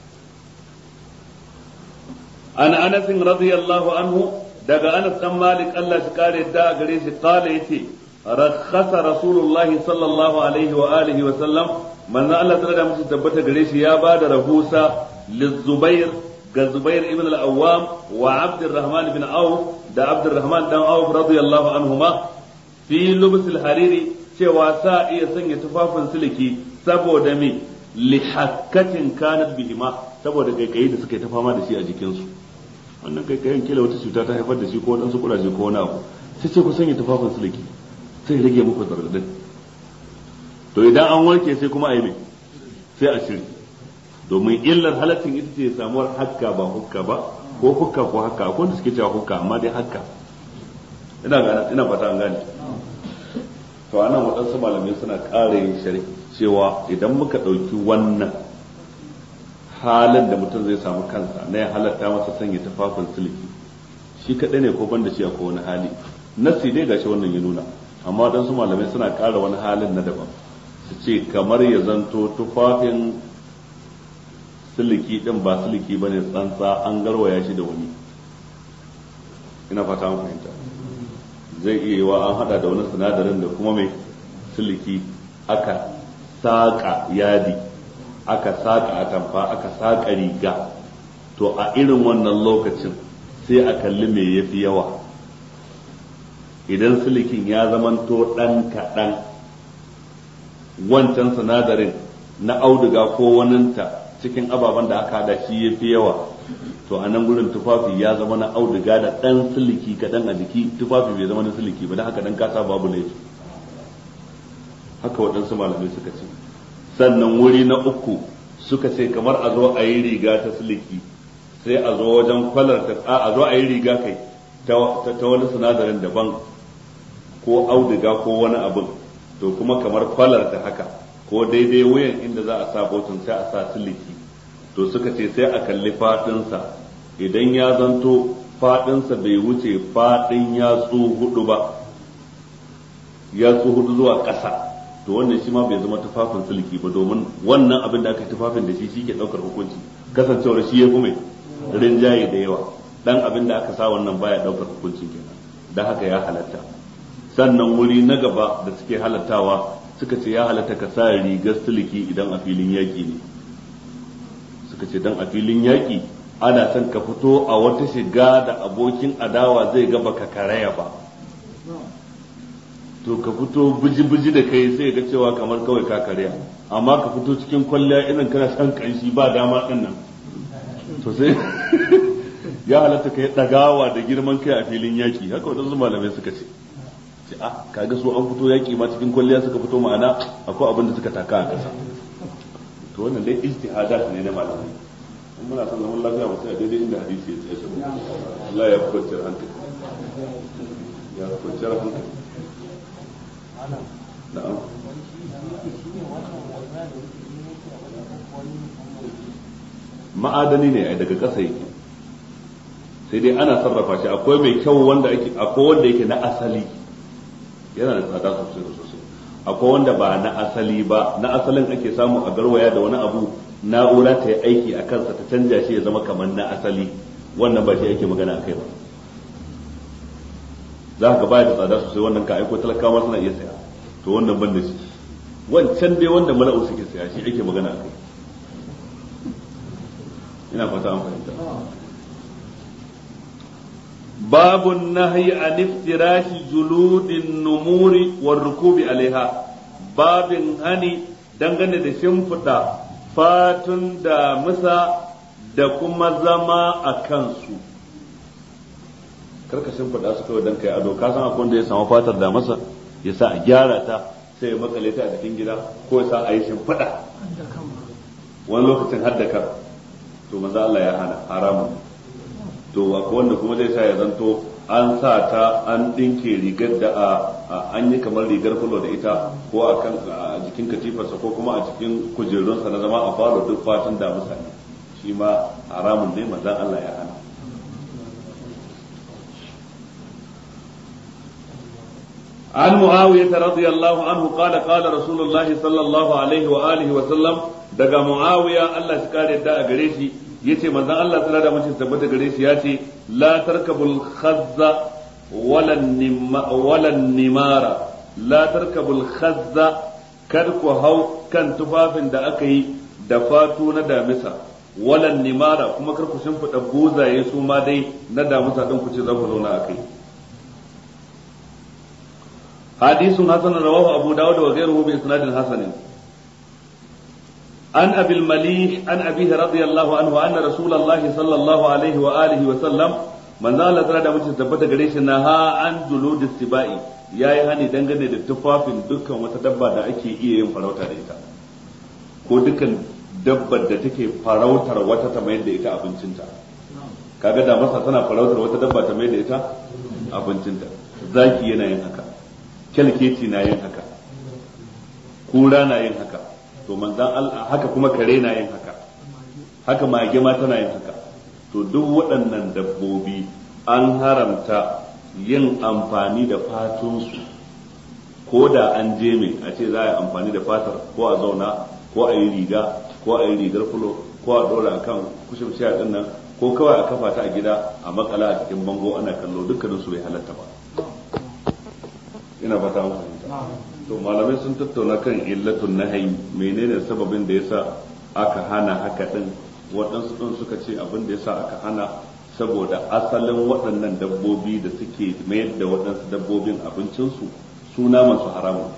an Anas radiyallahu anhu daga Anas dan Malik Allah shi kare da gare shi kala yace rakhasa rasulullahi sallallahu alaihi wa alihi wa sallam manzo Allah tsara da musu tabbata gare shi ya bada rahusa lizubair ga Zubair ibn al-Awwam wa Abdurrahman ibn Auf da Abdurrahman dan Auf radiyallahu anhuma fi lubs al-hariri cewa sa iya sanya tufafin siliki saboda me lihakkatin kanat bihima saboda kaikayi da suka yi ta fama da shi a jikinsu wannan kaikayin kila wata cuta ta haifar da shi ko wadansu kuraje ko wani abu sai ce ku sanya tufafin siliki sai rage muku zaradin to idan an warke sai kuma a yi mai sai a shiri domin illar halaccin ita ce samuwar hakka ba hukka ba ko hukka ko hakka akwai wanda suke cewa hukka amma dai hakka ina gana ina fata an gane to anan waɗansu malamai suna ƙara yin shari cewa idan muka ɗauki wannan halin da mutum zai samu kansa na ya halatta masa sanya tufafin siliki shi kaɗai ne ko ban da shi akwai wani hali nasi dai gashi wannan ya nuna amma waɗansu malamai suna ƙara wani halin na daban su ce kamar ya zanto tufafin siliki ɗin ba siliki ba ne tsantsa an garwaya shi da wani ina fata an fahimta zai iya yi wa an hada da wani sinadarin da kuma mai siliki aka saƙa yadi aka saƙa atamfa aka saƙa riga to a irin wannan lokacin sai a kalli me yafi yawa idan silikin ya zamanto ɗan kaɗan wancan sinadarin na auduga ko waninta cikin ababen da aka hada shi yafi yawa to a nan gurin tufafi ya zama na auduga da ɗan siliki kaɗan a jiki tufafi bai zama na siliki ba da haka dan kasa babu laifi haka waɗansu malamai suka ce sannan wuri na uku suka ce kamar a zo a yi riga ta siliki sai a zo wajen kwalar ta a zo a yi riga kai ta wani sinadarin daban ko auduga ko wani abin to kuma kamar kwalar ta haka ko daidai wuyan inda za a sa botun sai a sa siliki to suka ce sai a kalli fadinsa idan ya zanto fadinsa bai wuce fadin yatsu hudu ba yatsu hudu zuwa ƙasa to wannan shi ma bai zama tufafin siliki ba domin wannan abin da aka tufafin da shi shi ke ɗaukar hukunci kasancewar shi ya fi mai rinjaye da yawa dan abin da aka sa wannan baya ɗaukar hukuncin kenan da haka ya halatta sannan wuri na gaba da suke halattawa suka ce ya halatta ka sa rigar siliki idan a filin yaƙi ne suka ce dan a filin yaƙi ana son ka fito a wata shiga da abokin adawa zai ga baka karaya ba to ka fito buji-buji da kai sai ga cewa kamar kawai ka karya amma ka fito cikin kwalliya irin kana shan kanshi ba dama din nan to sai ya halatta kai dagawa da girman kai a filin yaki haka wadansu malamai suka ce ce ah kaga su an fito yaki ma cikin kwalliya suka fito ma'ana akwai abin da suka taka a kasa to wannan dai ijtihadat ne na malamai in muna son zaman lafiya mu sai daidai inda hadisi ya ce Allah ya kwanciyar hankali ya kwanciyar hankali na'am ma'adani ne ai daga ƙasa yake sai dai ana sarrafa shi akwai mai kyau wanda ake akwai wanda yake na asali yana da tsada sosai da sosai akwai wanda ba na asali ba na asalin ake samu a garwaya da wani abu na'ura ta yi aiki a kansa ta canja shi ya zama kamar na asali wannan ba shi ake magana a kai ba za ka baya da tsada sosai wannan ka aiko talakawa suna iya saya to wannan ban da shi wancan dai wanda mala'u suke saya shi ake magana a kai ina fata an fahimta babun nahyi an iftirashi juludin numuri war rukubi alaiha babin hani dangane da shimfiɗa fatun da musa da kuma zama a kansu karka shimfiɗa su kawai don kai ado ka san akwai wanda ya samu fatar da masa ya sa a gyara ta sai ya makale ta a cikin gida ko ya sa a yi shimfiɗa wani lokacin haddaka to maza Allah ya hana haramun to akwai wanda kuma zai sa ya zanto an sa ta an dinke rigar da a an yi kamar rigar fulo da ita ko a kan a jikin katifarsa ko kuma a cikin kujerunsa na zama a falo duk fatan da mutane shi ma haramun ne manzon Allah ya hana عن معاوية رضي الله عنه قال قال رسول الله صلى الله عليه وآله وسلم daga Muawiya Allah shi kare da a gare shi yace manzon Allah tsara da mutum tabbata gare shi yace la tarkabul khazza wala nimma wala nimara la tarkabul khazza kar ku hau kan tufafin da aka yi da fatu na damisa wala nimara kuma kar ku shimfida buzaye su ma dai na damisa din ku ce za ku zauna akai حديث حسن رواه أبو داود وغيره بإسناد حسن عن أبي المليح عن أبيه رضي الله عنه أن رسول الله صلى الله عليه وآله وسلم من ذا الله تعالى مجلس تبت قريش نها عن جلود السباء يا يهني دنگane da tufafin dukkan wata dabba da ake iya yin farauta da ita ko dukkan dabbar da take farautar wata ta mayar da ita abincinta kaga da masa tana farautar wata dabba ta mayar da ita abincinta zaki yana yin haka kyalkeci na yin haka kura na yin haka to manzan Allah haka kuma kare na yin haka haka mage ma tana yin haka to duk waɗannan dabbobi an haramta yin amfani da fatunsu ko da an je mai a ce za a yi amfani da fatar ko a zauna ko a yi riga ko a yi rigar fulo ko a ɗora kan kushin shiya ɗin nan ko kawai a kafa ta a gida a makala a cikin bango ana kallo dukkaninsu bai halatta ba ina fata mun fahimta to malamai sun tattauna kan illatun nahyi menene sababin da yasa aka hana haka din waɗansu din suka ce abin da yasa aka hana saboda asalin waɗannan dabbobi da suke mayar da waɗansu dabbobin abincinsu su naman su haramun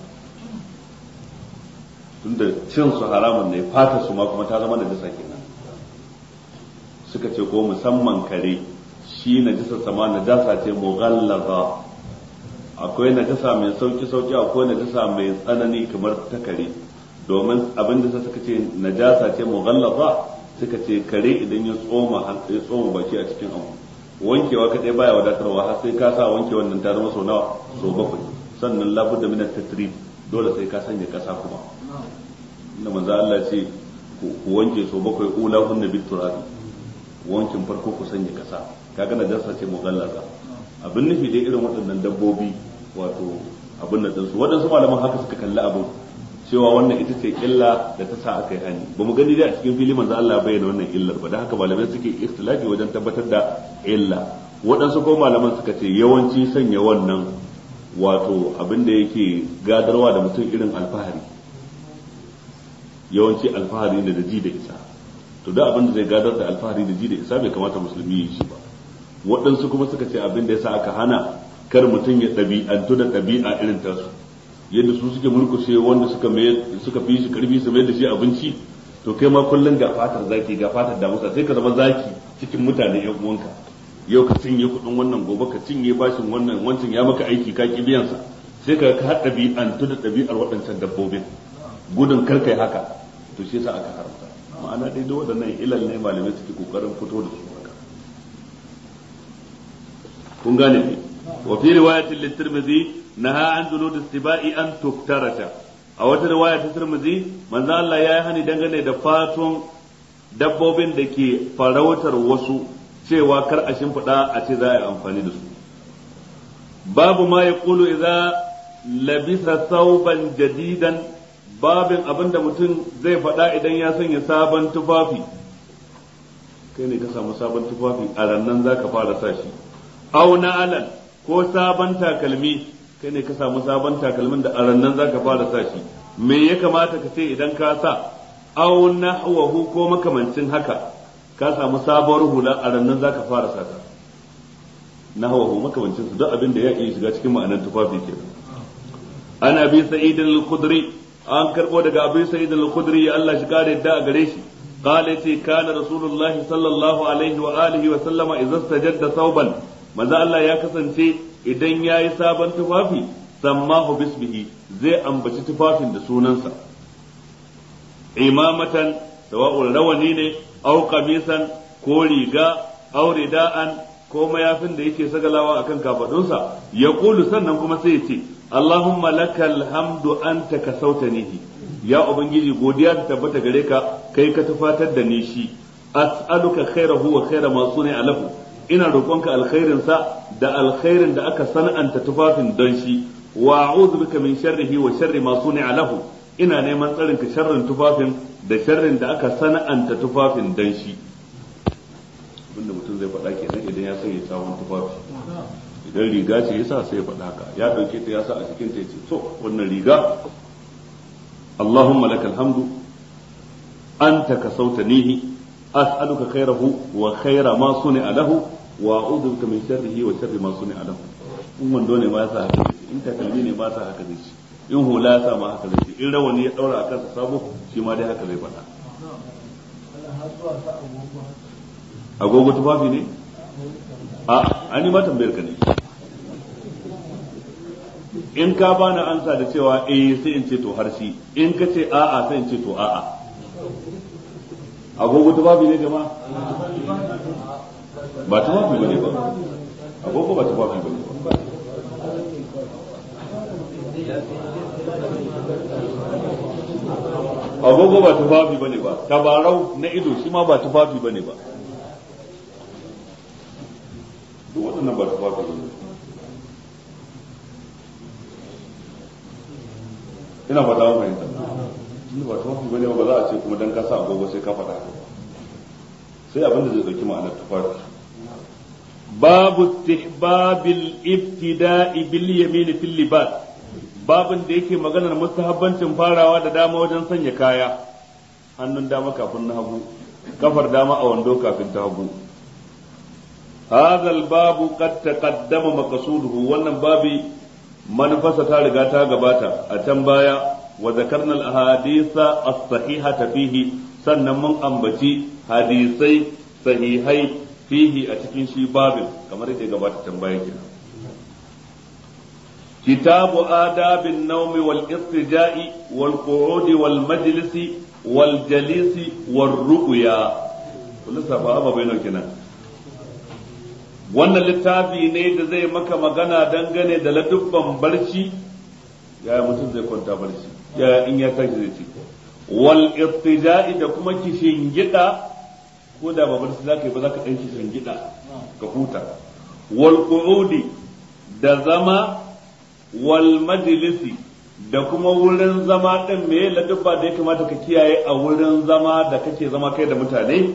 tunda cin su haramun ne fata su ma kuma ta zama da jisa kenan suka ce ko musamman kare shi najisa sama najasa ce mughallaza akwai najasa mai sauki sauki akwai najasa mai tsanani kamar ta kare domin abin da suka ce najasa ce mughallaza suka ce kare idan ya tsoma ya tsoma baki a cikin abu wankewa kadai baya wadatarwa har sai ka sa wanke wannan ta zama sau nawa sau bakwai sannan labudda min at-tatrib dole sai ka sanya kasa kuma inda manzo Allah ce ku wanke sau bakwai ula hunna bit turabi wankin farko ku sanya kasa kaga najasa ce mughallaza abin nufi dai irin waɗannan dabbobi wato abin da dinsu waɗansu malaman haka suka kalli abin cewa wannan ita ce illa da ta sa aka yi hani ba mu gani dai a cikin fili manzo Allah bayyana wannan illar ba da haka malamai suke ikhtilafi wajen tabbatar da illa waɗansu ko malaman suka ce yawanci sanya wannan wato abin da yake gadarwa da mutum irin alfahari yawanci alfahari ne da ji da isa to da abin da zai gadar da alfahari da ji da isa bai kamata musulmi yi shi ba waɗansu kuma suka ce abin da yasa aka hana kar mutum ya ɗabi'antu da ɗabi'a irin tasu yadda su suke mulkushe wanda suka suka fi shi karfi su mai da shi abinci to kai ma kullun ga fatar zaki ga fatar damusa sai ka zama zaki cikin mutane yan uwanka yau ka cinye kudin wannan gobe ka cinye bashin wannan wancan ya maka aiki ka ki biyan sa sai ka ka ɗabi'antu da ɗabi'ar waɗancan dabbobin gudun kar kai haka to shi yasa aka haramta ma'ana dai da waɗannan ilal ne malamai suke kokarin fito da su haka kun gane ne wa fi riwayatin lit-Tirmidhi naha an julud istiba'i an tuktarata a wata riwaya ta Tirmidhi manzo Allah ya yi hani dangane da fatun dabbobin da ke farautar wasu cewa kar a shimfiɗa a ce za a yi amfani da su babu ma ya kulu idza labisa sauban jadidan babin abinda mutum zai faɗa idan ya sanya sabon tufafi kai ne ka samu sabon tufafi a rannan za ka fara sa shi au na alal ko sabon takalmi kai ne ka samu sabon takalmin da a rannan za ka fara sa shi me ya kamata ka ce idan ka sa au nahwahu ko makamancin haka ka samu sabuwar hula a rannan za ka fara sa ta nahwahu makamancin su duk abin da ya iya shiga cikin ma'anar tufafi kenan ana bi sa'id al-khudri an karbo daga abi sa'id al-khudri ya Allah shi kare da a gare shi qala ce kana rasulullahi sallallahu alaihi wa alihi wa sallama idza sajadda sauban manzo Allah ya kasance idan yayi sabon tufafi sammahu bismihi zai ambaci tufafin da sunansa imamatan sawa'ul rawani ne aw qamisan ko riga aw rida'an ko mayafin da yake sagalawa akan kafadunsa ya kulu sannan kuma sai ya ce Allahumma lakal hamdu anta kasautanihi ya ubangiji godiya ta tabbata gare ka kai ka tufatar da ni shi as'aluka khairahu wa khaira ma suni alahu ina roƙonka alkhairin sa da alkhairin da aka sana'anta tufafin don shi wa a'udhu bika min sharrihi wa sharri ma suni alahu ina neman tsarin ka sharrin tufafin da sharrin da aka sana'anta tufafin don shi abinda mutum zai faɗa kenan idan ya sanya sabon tufafi idan riga ce yasa sai ya faɗa haka ya ɗauke ta yasa a cikin ta yace to wannan riga Allahumma lakal hamdu anta kasautanihi as'aluka khairahu wa khaira ma suni'a lahu wa a'udhu bika min sharrihi wa sharri ma suni'a lahu in wando ne ma yasa haka in takalmi ne ma yasa haka zai ci in hula yasa ma haka zai ci in rawani ya daura akan sa sabo shi ma dai haka zai faɗa agogo tufafi ne a ani ma tambayar ka ne in ka bani ansa da cewa eh sai in ce to harshe in ka ce a'a sai in ce to a'a agogo tufafi ne jama'a ba tufafi bane ba agogo ba tufafi bane ba agogo ba tufafi bane ba tabarau na ido shi ma ba tufafi bane ba duk waɗannan ba tufafi bane ina fata mun fahimta ni ba tufafi bane ba za a ce kuma dan ka sa agogo sai ka faɗa haka sai abin da zai dauki ma'anar tufafi babu istihbabil ibtida'i bil yamin fil libas babin da yake maganar mustahabbancin farawa da dama wajen sanya kaya hannun dama kafin na hagu kafar dama a wando kafin ta hagu هذا الباب قد تقدم مقصوده wannan babi manufarsa ta riga ta gabata a can baya wa zakarna al-ahaditha as-sahihata fihi sannan mun ambaci hadisai sahihai fihi a cikin shi babin kamar yadda gabata can baya kenan kitabu adabin naumi wal istija'i wal qu'udi wal majlisi wal jalisi wal ru'ya kullu safa ababai nawa kenan. Wannan littafi ne da zai maka magana dangane da ladubban barci, yaya mutum zai kwanta barci, yaya in ya tashi zai ci, wal istija'i da kuma kishin gida, ko da ba barci zaka yi ba zaka dan kishin gida ka huta, wal qu'udi da zama, wal majlisi da kuma wurin zama din me ladubba da ya kamata ka kiyaye a wurin zama da kake zama kai da mutane,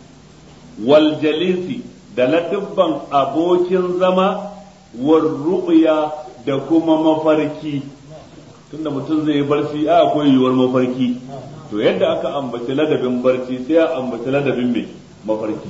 wal jalisi da ladubban abokin zama, war ru'ya da kuma mafarki. Tunda mutum zai yi barci a akwai yiwuwar mafarki, to yadda aka ambaci ladabin barci sai a ambaci ladabin mai mafarki.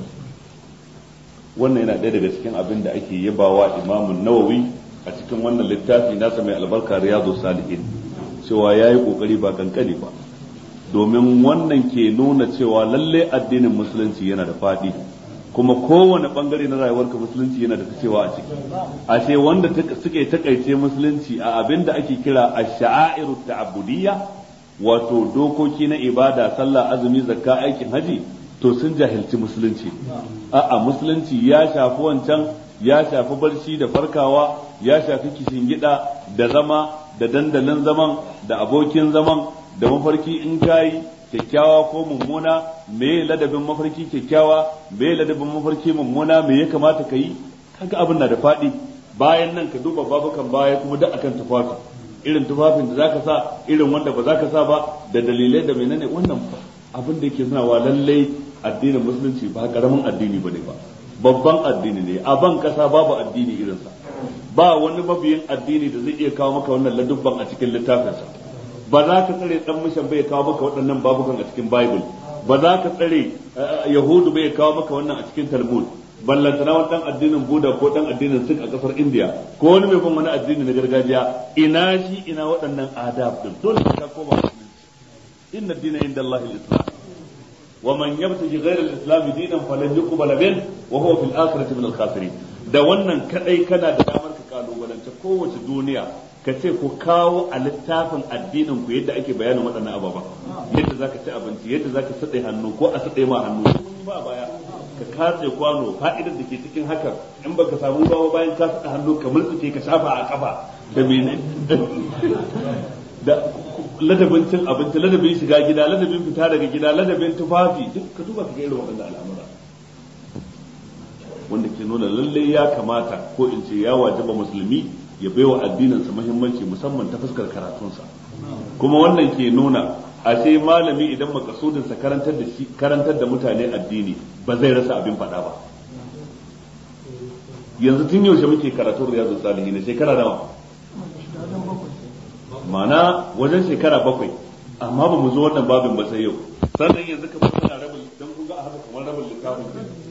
Wannan yana ɗaya daga cikin abin da ake yabawa Imamun Nawawi a cikin wannan littafi nasa mai albarka Riyadu Salihin, cewa ya yi ƙoƙari ba kankani ba, domin wannan ke nuna cewa lalle addinin musulunci yana da faɗi, kuma kowane bangare na rayuwarka musulunci yana da cewa a ciki. Ashe wanda suke takaice musulunci a abin da ake kira ash-sha'airu ta'abbudiyya, wato dokoki na ibada, sallah, azumi, zakka, aikin haji, to sun jahilci musulunci. A'a, musulunci ya shafi wancan, ya shafi barci da farkawa, ya shafi kishingida da zama da dandalin zaman da abokin zaman da mafarki in kayi kyakkyawa ko mummuna, me ladabin mafarki kyakkyawa, me ladabin mafarki mummuna, me ya kamata ka yi. Kaga abin na da faɗi. Bayan nan ka duba babukan baya kuma duk akan tufafi, irin tufafin da zaka sa, irin wanda ba zaka sa ba, da dalilai da menene. Wannan abin da yake wa lallai addinin musulunci ba karamin addini bane ba, babban addini ne. A ban kasa babu addini irinsa, ba wani mabiyin addini da zai iya kawo maka wannan ladubban a cikin littafinsa. Ba za ka tsare dan mishan bai kawo maka waɗannan babukan a cikin Bible, ba za ka tsare Yahudu bai kawo maka wannan a cikin Talmud, ballantana wani dan addinin Buda ko dan addinin Sikh a kasar India ko wani mai bin wani addini na gargajiya. Ina shi ina waɗannan adab din, dole ka koma musulunci. Inna dina inda Allah al-Islam, wa man yabtaji ghayra al-Islam dinan falan yuqbal minhu wa huwa fil akhirati min al-khasirin. Da wannan kadai kana da damar ka kalubalance kowace duniya ka ce ku kawo a littafin addinin ku yadda ake bayanin waɗannan ababa, yadda zaka ci abinci, yadda zaka sade hannu ko a sade ma hannu ba baya, ka katse kwano, fa'idar da ke cikin hakan in baka samu ba bayan ka sade hannu ka murtsuke ka shafa a kafa da menene da ladabin cin abinci, ladabin shiga gida, ladabin fita daga gida, ladabin tufafi, duk ka duba ka ga irin waɗannan al'amura wanda ke nuna lalle ya kamata ko in ce ya wajaba musulmi ya baiwa addininsa muhimmanci musamman ta fuskar karatunsa. Kuma wannan ke nuna ashe malami idan makasudinsa karantar da shi karantar da mutane addini ba zai rasa abin faɗa ba. Yanzu tun yaushe muke karatun Riyadus Salihin, shekara nawa? Mana wajen shekara bakwai, amma ba mu zo wannan babin ba sai yau. Sannan yanzu kamar muna rabin, dan kun ga a haka kamar rabin littafin,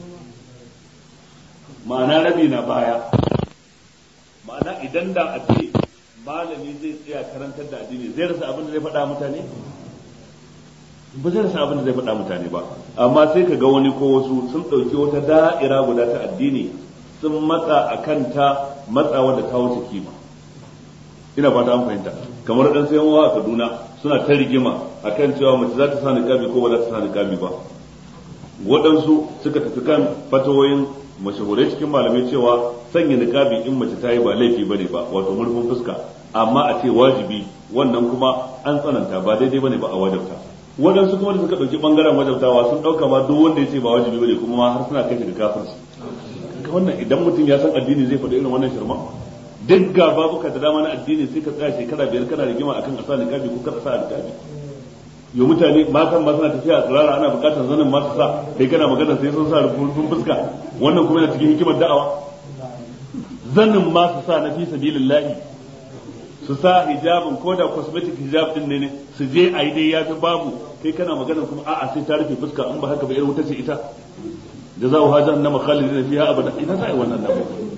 ma'ana rabi na baya. Ma'ana idan da a ce malami zai tsaya karantar da addini zai rasa abin da zai faɗa mutane? Ba zai rasa abin da zai faɗa mutane ba. Amma sai ka ga wani ko wasu sun ɗauki wata da'ira guda ta addini sun matsa a kanta matsawa da ta wuce kima. Ina fata an fahimta. Kamar ɗan sayan wa a Kaduna suna ta rigima akan cewa mace za ta sa niqabi ko ba za ta sa niqabi ba. Waɗansu suka tafi kan fatawoyin mashahurai cikin malamai cewa sanya niqabi in mace ta yi ba laifi bane ba, wato murfin fuska, amma a ce wajibi wannan kuma an tsananta, ba daidai bane ba a wajabta. Waɗansu kuma da suka ɗauki ɓangaren wajabtawa sun ɗauka ma duk wanda ya ce ba wajibi bane kuma ma har suna kai shi ga kafirci. Wannan idan mutum ya san addini zai faɗi irin wannan shirma. Duk ga babuka da dama na addini sai ka tsaya shekara biyar kana rigima akan asa niqabi ko kada sa niqabi. Yo mutane matan ma suna tafiya a tsirara, ana bukatar zanin ma su sa, kai kana magana sai sun sa rufin fuska. Wannan kuma yana cikin hikimar da'awa. Zanin ma su sa na fi sabilillahi, su sa hijabin ko da cosmetic hijab din ne su je a yi dai ya fi babu, kai kana magana kuma a'a sai ta rufe fuska, in ba haka ba irin wuta ce ita. Jaza'u hajan na makhalidina fiha abada. Ina sai wannan da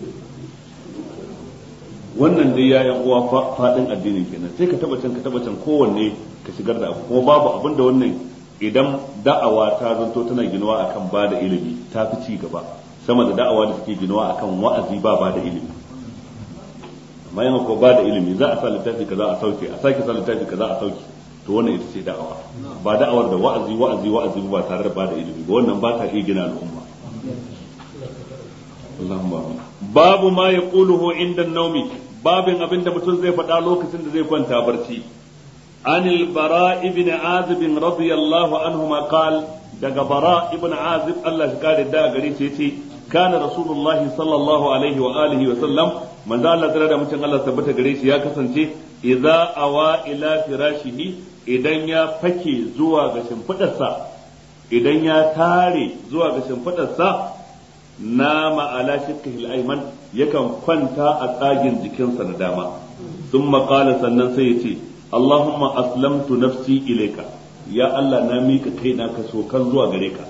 wannan dai ya yan uwa fadin addinin kenan, sai ka taba can ka taba can kowanne ka shigar da abu, kuma babu abin da wannan idan da'awa ta zanto tana ginuwa akan ba da ilimi ta fi ci gaba sama da da'awa da suke ginuwa akan wa'azi ba ba da ilimi. amma yana ko ba da ilimi za a sa littafi kaza a sauke a sake sa littafi kaza a sauke to wannan ita ce da'awa ba da'awar da wa'azi wa'azi wa'azi ba tare da ba da ilimi ba wannan ba ta iya gina al'umma. Allahumma babu ma yaquluhu inda an-nawmi babin abinda mutum zai faɗa lokacin da zai kwanta barci. Anil bara ibn azib radiyallahu anhuma qala daga bara ibn azib Allah shi kare da gare shi yace kana rasulullahi sallallahu alaihi wa alihi wa sallam manzo Allah tare da mutum Allah tabbata gare shi ya kasance idza awa ila firashihi idan ya fake zuwa ga shimfidarsa idan ya tare zuwa ga shimfidarsa nama ala shikkihi al-ayman yakan kwanta a tsagin jikinsa na dama thumma qala sannan sai yace Allahumma aslamtu nafsi ilayka ya Allah na mika kaina ka so kan zuwa gare ka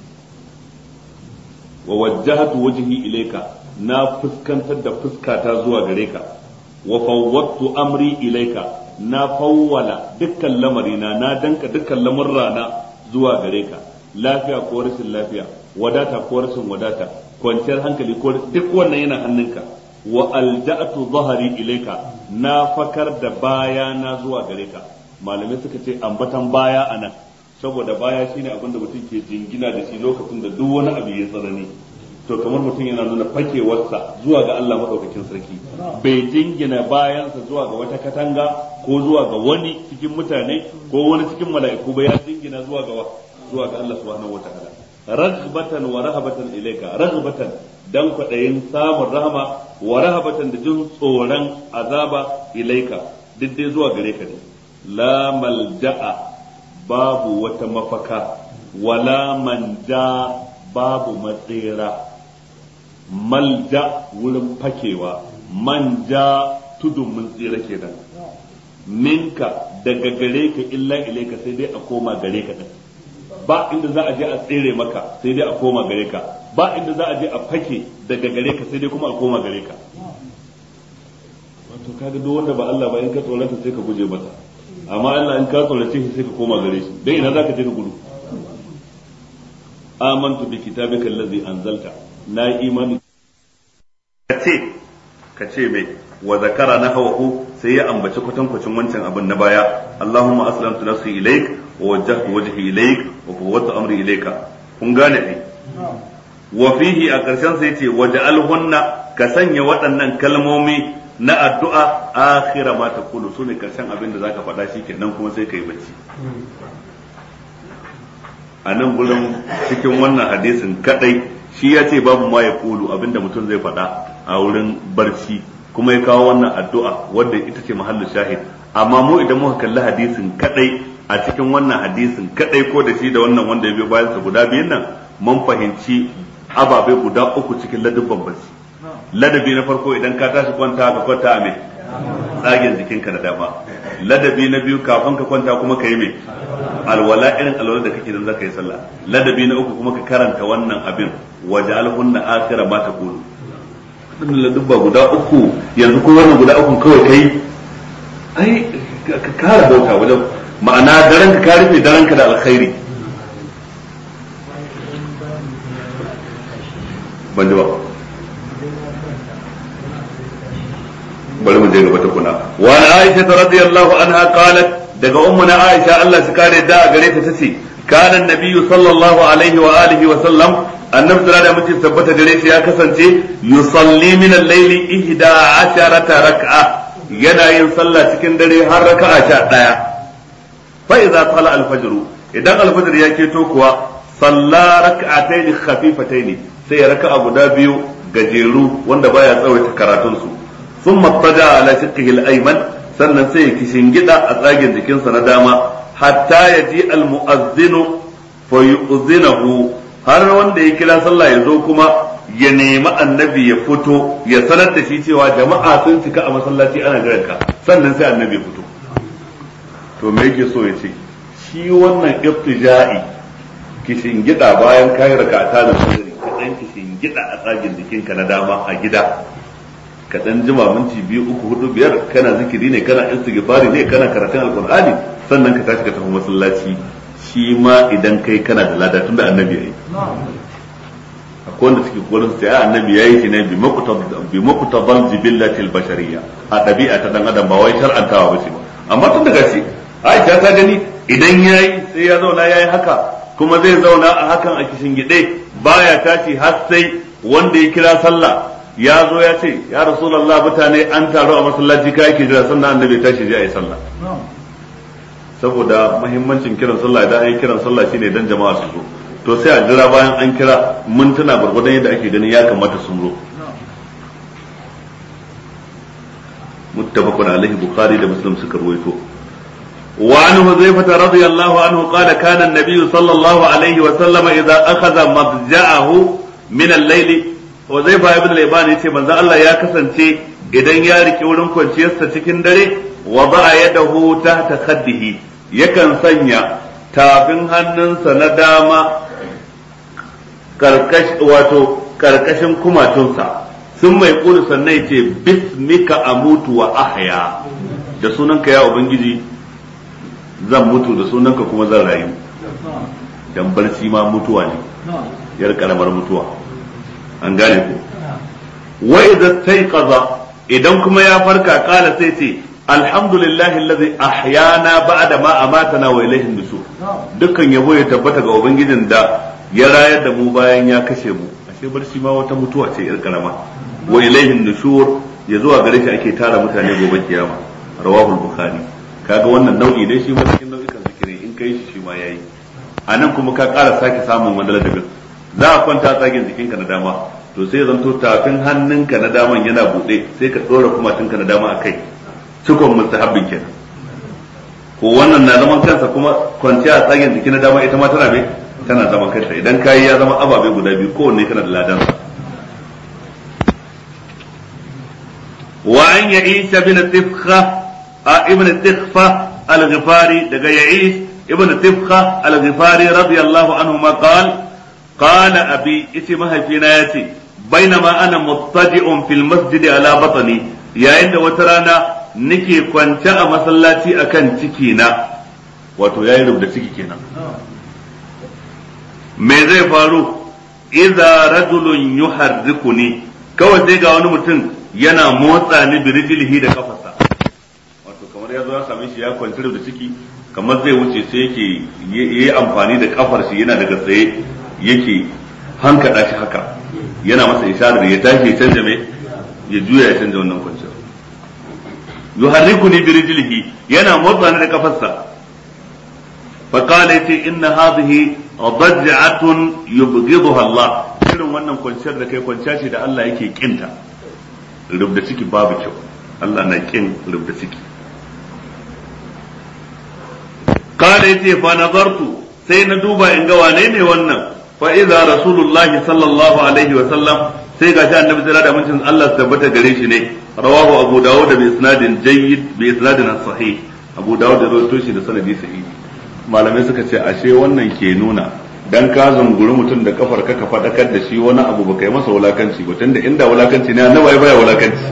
wa wajjahtu wajhi ilayka na fuskantar da fuskata zuwa gare ka wa fawwadtu amri ilayka na fawwala dukkan lamarina na danka dukkan lamurrana zuwa gare ka lafiya ko rashin lafiya wadata ko rashin wadata kwanciyar hankali ko duk wannan yana hannunka wa alja'tu dhahri ilayka na fakar da baya na zuwa gare ka malamai suka ce ambatan baya anan saboda baya shine abin da mutum ke jingina da shi lokacin da duk wani abu ya tsanani to kamar mutum yana nuna fakewarsa zuwa ga Allah madaukakin sarki bai jingina bayansa zuwa ga wata katanga ko zuwa ga wani cikin mutane ko wani cikin mala'iku ba ya jingina zuwa ga zuwa ga Allah subhanahu wataala raghbatan wa rahabatan ilayka raghbatan dan kwadayin samun rahama wa rahabatan da jin tsoron azaba ilayka duk dai zuwa gare ka ne la malja'a babu wata mafaka wala manja babu matsira malja wurin fakewa manja tudun mun tsira kenan minka daga gare ka illa ilaika sai dai a koma gare ka din ba inda za a je a tsere maka sai dai a koma gare ka ba inda za a je a fake daga gare ka sai dai kuma a koma gare ka wato kaga duk wanda ba Allah ba in ka tsorata sai ka guje masa amma Allah in ka tsorace shi sai ka koma gare shi dai ina zaka je ka gudu amantu bi kitabika allazi anzalta na imani kace kace mai wa zakara nahwahu sai ya ambaci kwatankwacin wancan abin na baya Allahumma aslamtu nafsi ilaik wa wajjahtu wajhi ilaik wa fawwadtu amri ilaika kun gane ai wa fihi a karshen sai yace waj'alhunna ka sanya waɗannan kalmomi na addu'a akhira ma taqulu sune karshen abin da zaka faɗa shikenan kuma sai kai bacci a nan gurin cikin wannan hadisin kadai shi ya ce babu ma ya kulu abinda mutum zai faɗa a wurin barci kuma ya kawo wannan addu'a wadda ita ce mahallin shahid amma mu idan muka kalli hadisin kadai a cikin wannan hadisin kadai ko da shi da wannan wanda ya biyo bayan sa guda biyun nan mun fahimci ababai guda uku cikin ladabban barci ladabi na farko idan ka tashi kwanta ka kwanta a mai tsagen jikinka da dama ladabi na biyu kafin ka kwanta kuma ka yi mai alwala irin alwala da kake dan zaka yi sallah ladabi na uku kuma ka karanta wannan abin waj'alhunna akhira ma taqulu wannan ladabba guda uku yanzu ko wannan guda uku kawai kai ai ka kara bauta wajen ma'ana daren ka rufe daren ka da alkhairi ban ji ba bari mu je gaba ta kuna wa Aisha radiyallahu anha qalat daga ummu na Aisha Allah su kare da a gare ta tace kana nabiyyu sallallahu alaihi wa alihi wa sallam annabi da mutum tabbata gare shi ya kasance yusalli min al-layli ihda asharata rak'a yana yin sallah cikin dare har raka'a sha daya fa idza tala al-fajr idan al-fajr ya keto kuwa salla rak'atayn khafifatayn sai ya raka'a guda biyu gajeru wanda baya tsawaita karatun su thumma taja ala shiqqihi al-ayman sannan sai ya kishingida a tsagen jikinsa na dama hatta yaji al-mu'azzinu fa yu'zinahu har wanda ya kira sallah ya zo kuma ya nemi annabi ya fito ya sanar da shi cewa jama'a sun cika a masallaci ana jiran ka sannan sai annabi ya fito to me yake so ya ce shi wannan iftija'i kishingida bayan kai rakata da sirri ka dan kishingida a tsagen jikinka na dama a gida ka dan jima minti biyu uku hudu biyar kana zikiri ne kana istighfari ne kana karatun alqur'ani sannan ka tashi ka tafi masallaci shi ma idan kai kana da lada tunda annabi yayi akwai akwai wanda suke kokarin su ya annabi yayi shi ne bi muqtadal bi muqtadal jibillatil bashariyya a dabi'a ta dan adam ba wai shar'antawa ba ce ba amma tun daga shi Aisha ta gani idan yayi sai ya zauna yayi haka kuma zai zauna a hakan a kishin gide baya tashi har sai wanda ya kira sallah ya zo ya ce ya rasulullah mutane an taro a masallaci kai yake jira sannan annabi tashi je ayi sallah saboda muhimmancin kiran sallah idan an kiran sallah shine dan jama'a su zo to sai a jira bayan an kira mintuna gurgurdan yadda ake ganin ya kamata sun zo muttafaqun alaihi bukhari da muslim suka ruwaito wa an huzaifah radiyallahu anhu qala kana an-nabiy sallallahu alaihi wa sallam idza akhadha madja'ahu min al-layl huzaifah ibn al-yaban yace manzo Allah ya kasance idan ya rike wurin kwanciyarsa cikin dare wada'a yadahu tahta khaddihi yakan sanya tafin hannunsa na dama karkash wato karkashin kumatunsa sun mai kulu sannan yace bismika amutu wa ahya da sunanka ya ubangiji zan mutu da sunanka kuma zan rayu dan barci ma mutuwa ne yar karamar mutuwa an gane ko wa idza stayqaza idan kuma ya farka kala sai ce alhamdulillahi alladhi ahyana ba'da ma amatana wa ilayhi nushur dukkan yabo ya tabbata ga ubangijin da ya rayar da mu bayan ya kashe mu ashe barci ma wata mutuwa ce yar karama wa ilayhi nushur ya zuwa gare shi ake tara mutane gobe kiyama rawahu bukhari kaga wannan nau'i ne shi ma cikin nau'ikan zikiri in kai shi shi ma yayi anan kuma ka ƙara sake samun wani ladabin za a kwanta tsagen jikinka na dama to sai zanto tafin hannunka na daman yana bude sai ka dora kumatunka na dama akai cikon mustahabbin kenan ko wannan na zaman kansa kuma kwanciya a tsagen jiki na dama ita ma tana me tana zaman kanta idan kayi ya zama ababe guda biyu kowanne kana da ladan wa an ya'isha bin tifkha a ibn tikhfa al-ghifari daga ya'ish ibn tifkha al-ghifari radiyallahu anhu ma qala qala abi iti mahaifina yace bainama ana muttaji'un fil masjid ala batni yayin da wata rana nake kwance a masallaci akan ciki na wato yayin rubda ciki kenan me zai faru idza rajulun yuharrikuni kawai sai ga wani mutum yana motsa ni birijilihi da kafarsa wato kamar ya zo ya same shi ya kwanci rubda ciki kamar zai wuce sai yake yayi amfani da kafar shi yana daga tsaye yake hankada shi haka yana masa isharar ya tashi ya canja me ya juya ya canja wannan kwanciyar yuharrikuni birijlihi yana motsa ni da kafarsa fa qala yace inna hadhihi daj'atun yubghiduha Allah irin wannan kwanciyar da kai kwanciya ce da Allah yake kinta rubda ciki babu kyau Allah na kin rubda ciki qala yace fa nazartu sai na duba in ga wane ne wannan fa idza rasulullahi sallallahu alaihi wa sallam sai ga shi annabi sallallahu alaihi wasallam Allah tabbata gare shi ne rawahu abu dawud bi isnadin jayyid bi isnadin sahih abu dawud da rawaito shi da sanadi sahihi malamai suka ce ashe wannan ke nuna dan ka zunguri mutum da kafar ka ka fadakar da shi wani abu baka yi masa wulakanci ba tunda inda wulakanci ne annabi baya wulakanci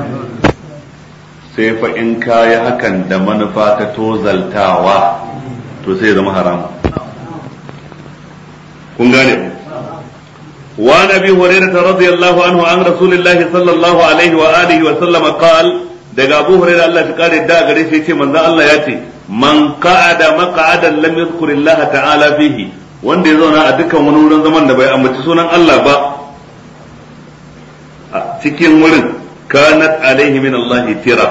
sai fa in kaya hakan da manufa ta tozaltawa to sai ya zama haramu kun gane وعن ابي هريره رضي الله عنه عن رسول الله صلى الله عليه واله وسلم قال daga abu hurairah Allah ya kare da gare shi yace manzo Allah ya ce man qa'ada maq'adan lam yadhkurillaha ta'ala fihi wanda ya zauna a dukkan wani wurin zaman da bai ambaci sunan Allah ba a cikin wurin kanat alaihi min Allah tira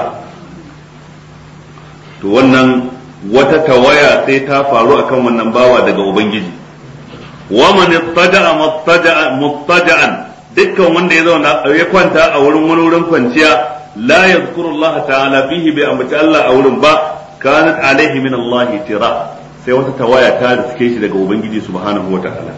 to wannan wata tawaya sai ta faru akan wannan bawa daga ubangiji wa man ittaja'a muttaja'a muttaja'an dukkan wanda ya zauna ya kwanta a wurin wani wurin kwanciya la yadhkuru Allah ta'ala fihi bi ambaci Allah a wurin ba kanat alaihi min Allah tira sai wata tawaya ta riske shi daga ubangiji subhanahu wata'ala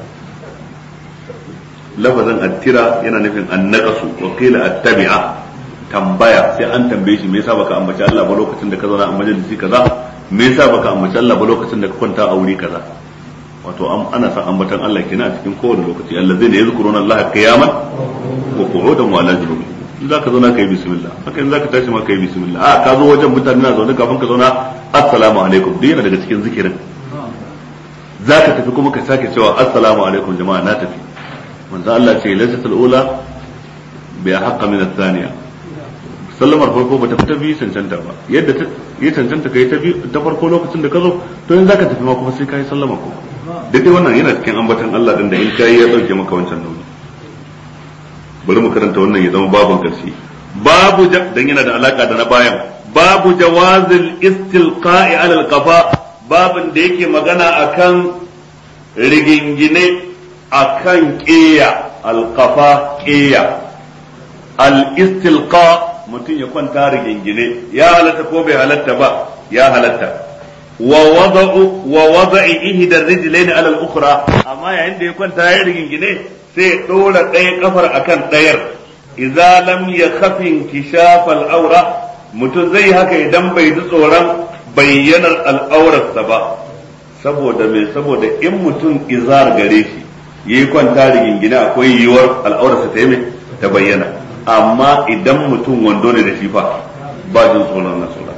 lafazan attira yana nufin annaqasu wa qila attabi'a tambaya sai an tambaye shi me yasa baka ambaci Allah ba lokacin da ka zauna a majalisi kaza me yasa baka ambaci Allah ba lokacin da ka kwanta a wuri kaza wato ana san ambatan Allah kenan a cikin kowane lokaci allazina yazkuruna Allah qiyaman wa qu'udan wa ala junubihim in zaka zauna kai bismillah haka in zaka tashi ma kai bismillah a ka zo wajen mutane na zaune kafin ka zauna assalamu alaikum duk yana daga cikin zikirin zaka tafi kuma ka sake cewa assalamu alaikum jama'a na tafi manzo Allah ce laysatul ula bi haqqa min ath-thaniya sallamar farko bata fita biyu cancanta ba yadda ta yi cancanta kai ta biyu ta farko lokacin da ka zo to yanzu zaka tafi ma kuma sai kai sallama ko dai wannan yana cikin ambatan Allah din da in kai ya dauke maka wancan nauyi bari mu karanta wannan ya zama babun karshe babu dan yana da alaka da na bayan babu jawazil istilqa'i ala al-qafa babin da yake magana akan rigingine akan qiya al-qafa qiya al-istilqa mutum ya kwanta rigingine ya halatta ko bai halatta ba ya halatta wa wada'u wa wada'i ihda rijlayn ala al-ukhra amma yayin da ya kwanta ya rigingine sai ya dora ɗaya kafar akan ɗayar idza lam yakhaf inkishaf al-awra mutum zai haka idan bai ji tsoron bayyanar al'aurarsa ba saboda me saboda in mutum izar gare shi yayi kwanta rigingine akwai yiwuwar al'aurarsa ta yi ta bayyana amma idan mutum wando ne da shi fa ba jin tsoron na tsoron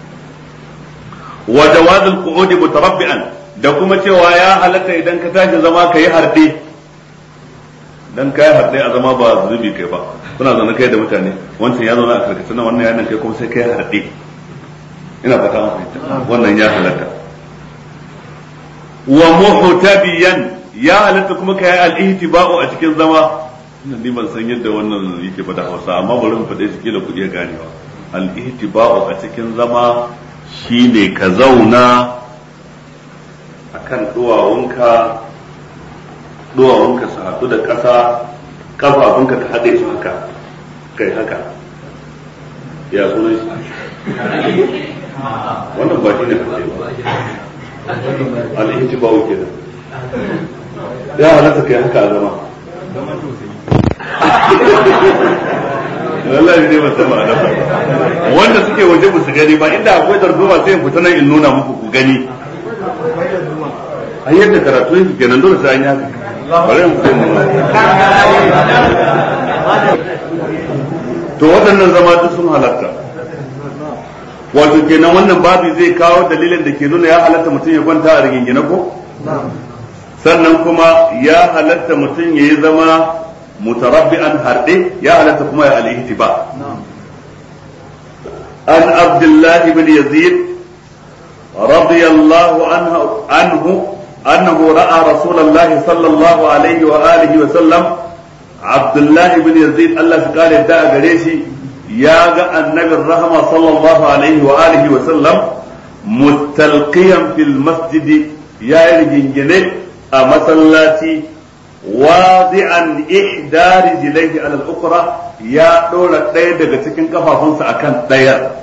wa jawazul qu'udi mutarabbi'an da kuma cewa ya halatta idan ka tashi zama kai harde dan kai harde a zama ba zubi kai ba kuna zaune kai da mutane wancan ya zauna a karkashin nan wannan yanan kai kuma sai kai harde ina fata mun fahimta wannan ya halatta wa muhtabiyan ya halatta kuma kai al-ihtiba'u a cikin zama ni ban san yadda wannan yake ba da Hausa amma bari mu faɗe shi kila ku iya ganewa al-ihtiba'u a cikin zama shine ka zauna akan duwawunka duwawunka su haɗu da ƙasa kafafunka ka haɗe su haka kai haka ya sunan shi wannan ba shi ne kace ba al-ihtiba'u kenan ya halatta kai haka a zama wallahi dai ban taba da wanda suke waje ba su gani ba inda akwai darduma sai in fita nan in nuna muku ku gani ai yadda karatu yake kenan dole sai an yi haka bare mu sai mu to waɗannan zama duk sun halatta wato kenan wannan babu zai kawo dalilin da ke nuna ya halatta mutum ya kwanta a rigingine ko sannan kuma ya halatta mutum ya yi zama mutarabbi'an harde ya halatta kuma ya al-ihtiba an abdullah ibn yazid radiyallahu anhu anhu annahu ra'a rasulullahi sallallahu alaihi wa alihi wa sallam abdullah ibn yazid Allah shi kare da gare shi ya ga annabin rahama sallallahu alaihi wa alihi wa sallam mustalqiyan fil masjid ya rigingine a masallaci wadi'an ihda rijlaihi ala al-ukhra ya dora ɗaya daga cikin kafafunsa akan ɗayar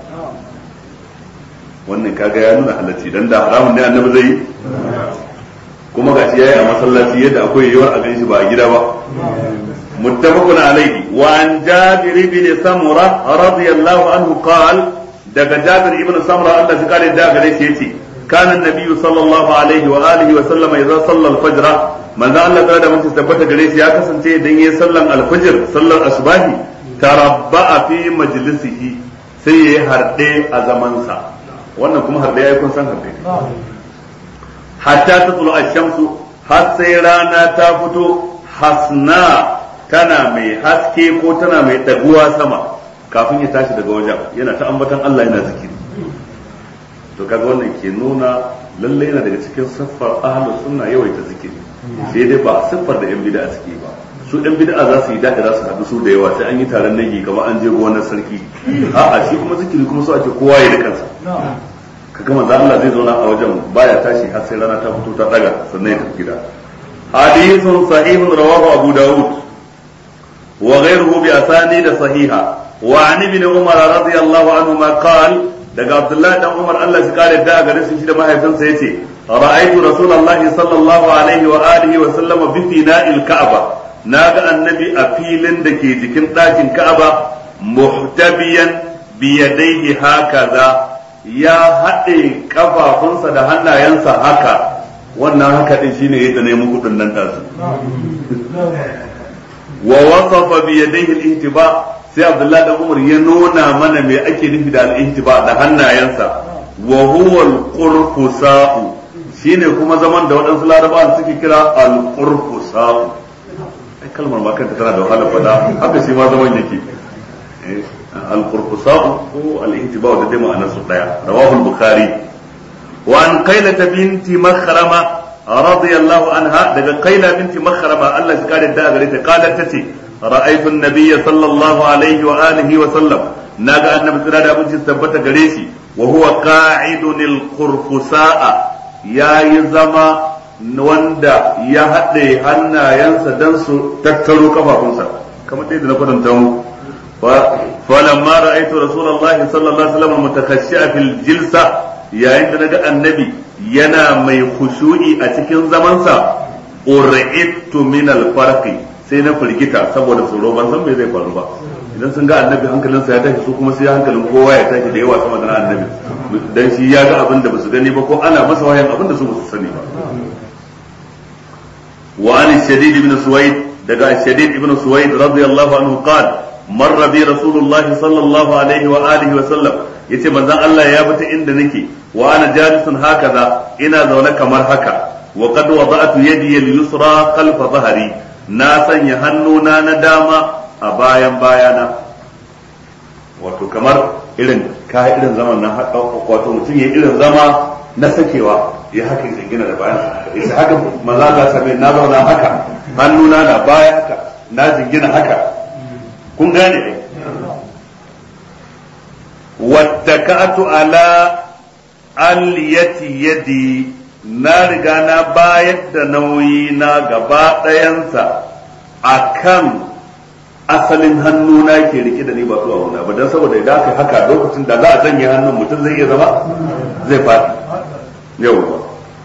wannan kaga ya nuna halacci dan da haramun ne annabi zai yi kuma gashi yayi a masallaci yadda akwai yiwuwar a ganshi ba a gida ba muttafaqun alayhi wa an jabir ibn samura radiyallahu anhu qala daga jabir ibn samura Allah ya kare da gare shi yace كان النبي صلى الله عليه وآله وسلم إذا صلى الفجر من ذا الله تعالى من تثبت جريس يا كسن تي دين يسلم الفجر صلى الأصباح تربع في مجلسه سي هردي أزمانسا wannan kuma harda yayi kun san harda hatta tatlu ash-shamsu har sai rana ta fito hasna tana mai haske ko tana mai daguwa sama kafin ya tashi daga wajen yana ta ambatan Allah yana zikiri to kaga wannan ke nuna lalle yana daga cikin siffar ahlus sunna yawaita zikiri sai dai ba siffar da yan bid'a suke ba su yan bid'a za su yi da'ira su haɗu su da yawa sai an yi taron nagi kamar an je gonar sarki a'a shi kuma zikiri kuma so ake kowa ya da kansa kaga manzo Allah zai zauna a wajen baya tashi har sai rana ta fito ta daga sannan ya tafi gida hadithun sahihun rawahu abu daud wa ghayruhu bi asanid sahiha wa an ibn umar radiyallahu anhu ma qala daga Abdullahi dan Umar Allah shi kare da gare shi da mahaifinsa yace ra'aytu rasulullahi sallallahu alaihi wa alihi wa sallama bi fina'il ka'aba naga annabi a filin da ke jikin ɗakin ka'aba muhtabiyan bi yadayhi hakaza ya haɗe kafafunsa da hannayensa haka wannan haka din shine yadda ne muku dinnan tasu wa wasafa bi yadayhi al-ihtiba sai Abdullahi dan Umar ya nuna mana me ake nufi da al-ihtiba da hannayensa wa huwa al-qurfusa'u shine kuma zaman da waɗansu larabawa suke kira al-qurfusa'u kalmar ma kanta tana da wahala fada haka shi ma zaman yake al-qurfusa ko al-ihtiba da dai ma'anar su daya rawahu al-bukhari wa an qailata binti makhrama radiyallahu anha daga qaila binti makhrama Allah ya kare da gare ta qalat tace ra'aytu an-nabiyya sallallahu alaihi wa alihi wa sallam naga annabi tsira da abinci tabbata gare shi wa huwa qa'idun al-qurfusa yayi zama wanda ya haɗe hannayensa dan su tattaro kafafunsa kamar dai da na kwatanta mu falamma ra'aytu rasulullahi sallallahu alaihi wasallam mutakhashshi'a fil jilsa yayin da naga annabi yana mai khushu'i a cikin zamansa ur'ittu min al-farqi sai na firgita saboda tsoro ban san me zai faru ba idan sun ga annabi hankalinsa ya tashi su kuma sai hankalin kowa ya tashi da yawa sama da annabi dan shi ya ga abin da basu gani ba ko ana masa wayan abin da su basu sani ba wa an shadid ibn suwaid daga shadid ibn suwaid radiyallahu anhu qala marra bi rasulullah sallallahu alaihi wa alihi wa sallam yace manzon Allah ya fita inda nake wa ana jalisun hakaza ina zaune kamar haka wa qad wada'tu yadi al-yusra khalfa dhahri na sanya hannuna na dama a bayan bayana wato kamar irin ka irin zaman nan wato mutum ya irin zama na sakewa ya haka jingina da bayan ya haka maza ga same na zauna haka hannuna na baya haka na jingina haka kun gane wattaka'tu ala aliyati yadi na riga na bayar da nauyi na gaba ɗayansa akan asalin hannuna ke rike da ni ba zuwa wuna ba don saboda idan aka haka lokacin da za a janye hannun mutum zai iya zama zai faɗi yau ba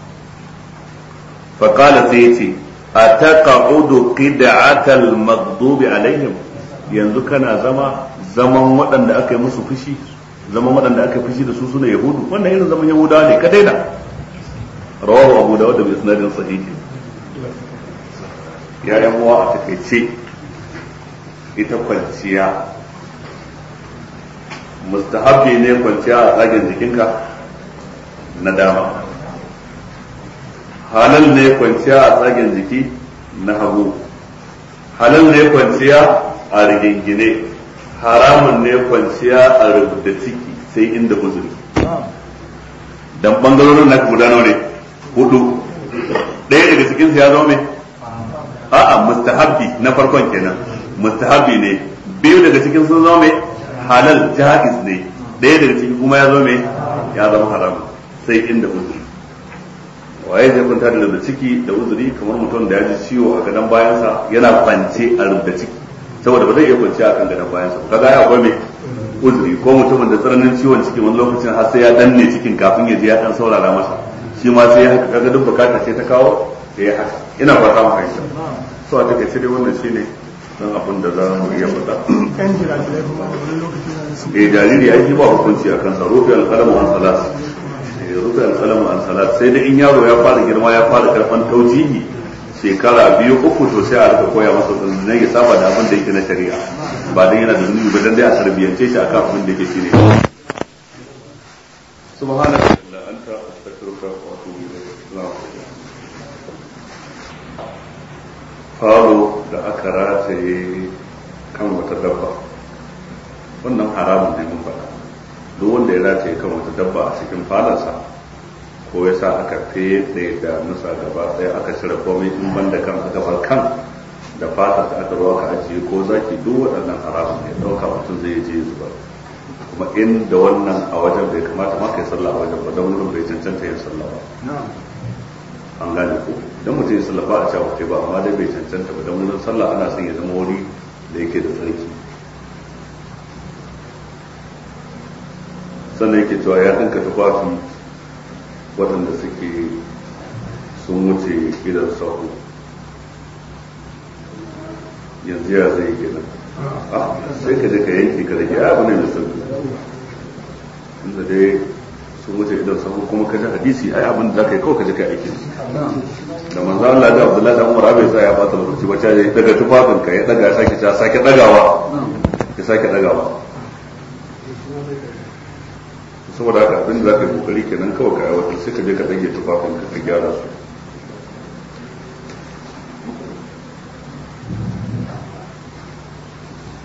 faƙala sai ya ce a taƙa'udu qida'atal maghdubi alaihim yanzu kana zama zaman waɗanda aka yi musu fushi zaman waɗanda aka yi fushi da su suna yahudu wannan irin zaman yahudawa ne ka daina rawahu abu dawud bi isnadin sahihi ya yan uwa a takeice ita kwanciya mustahabbi ne kwanciya a tsagen jikinka na dama halal ne kwanciya a tsagen jiki na hagu halal ne kwanciya a rigingine haramun ne kwanciya a rubuta ciki sai inda uzuri dan bangarorin na guda nawa ne hudu ɗaya daga cikin su ya zo mai a'a mustahabbi na farkon kenan mustahabbi ne biyu daga cikin sun zo mai halal jaiz ne ɗaya daga cikin kuma ya zo mai ya zama haram sai inda uzuri waye zai kwanta da rubda ciki da uzuri kamar mutum da ya ji ciwo a gadon bayansa yana kwance a rubda ciki saboda ba zai iya kwanciya a kan gadon bayansa kaga ya akwai mai uzuri ko mutumin da tsananin ciwon ciki wani lokacin har sai ya danne cikin kafin ya je ya dan saurara masa shi ma sai haka kaga duk bukata ce ta kawo ya haka ina fata mu fahimta so a take dai wannan shine dan abin da za mu iya faɗa eh jariri ya yi ba hukunci a kansa rufi alqalamu an salat eh rufi alqalamu an salat sai da in yaro ya fara girma ya fara karfan taujihi shekara biyu uku to sai a rika koya masa sunan ya saba da abin da yake na shari'a ba dan yana da nuni ba dan dai a tarbiyance shi akan abin da yake shine subhanallahi anta astaghfiruka wa atubu ilayk falo da aka rataye kan wata dabba wannan haramun ne mun faɗa duk wanda ya rataye kan wata dabba a cikin falansa ko ya sa aka fede da nusa gaba ɗaya aka cire komai in ban da kan aka bar kan da fata da aka ruwa ka ajiye ko zaki duk waɗannan haramun ne ɗauka mutum zai je zuba kuma in da wannan a wajen bai kamata ma kai sallah a wajen ba don wurin bai cancanta yin sallah ba an gane ko don mutum ya sallah ba a cewa ba amma dai bai cancanta ba don wurin sallah ana son ya zama wuri da yake da tsarki sannan yake cewa ya ɗinka tufafi waɗanda suke sun wuce idan sahu yanzu ya zai gina sai ka je ka yanki ka rage ya abu ne da sauki inda dai sun wuce idan sahu kuma ka ji hadisi ai abin da za ka yi kawai ka je ka aiki da manzo Allah da Abdullahi da Umar bai sa ya bata lokaci ba ta daga tufafin ka ya daga sake ta sake dagawa ya sake dagawa saboda haka abin da za ka yi kokari kenan kawai ka aiwatar sai ka je ka dage tufafin ka ka gyara su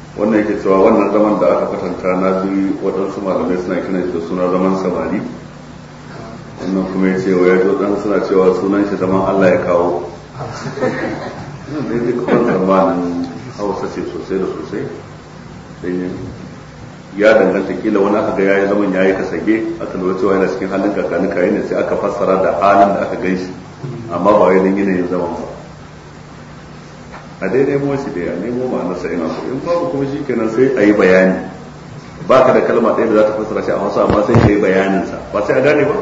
wannan yake cewa wannan zaman da aka kwatanta na bi waɗansu malamai suna kiran shi da suna zaman samari, wannan kuma ya ce wa ya zo ɗan suna cewa sunan shi zaman Allah ya kawo. nan dai duk wani zamanin hausa ce sosai da sosai, ya danganta kila wani aka ga yayi zaman yayi kasage aka lura cewa yana cikin halin kakanika yana sai aka fassara da halin da aka ganshi, amma ba wai dan yanayin zaman ba. A dai nemo shi da ya nemo ma'anar sa ina so in babu kuma shi kenan sai a yi bayani, ba ka da kalma ɗaya da za ta fassara shi a hausa amma sai ka yi bayanin sa ba sai a gane ba.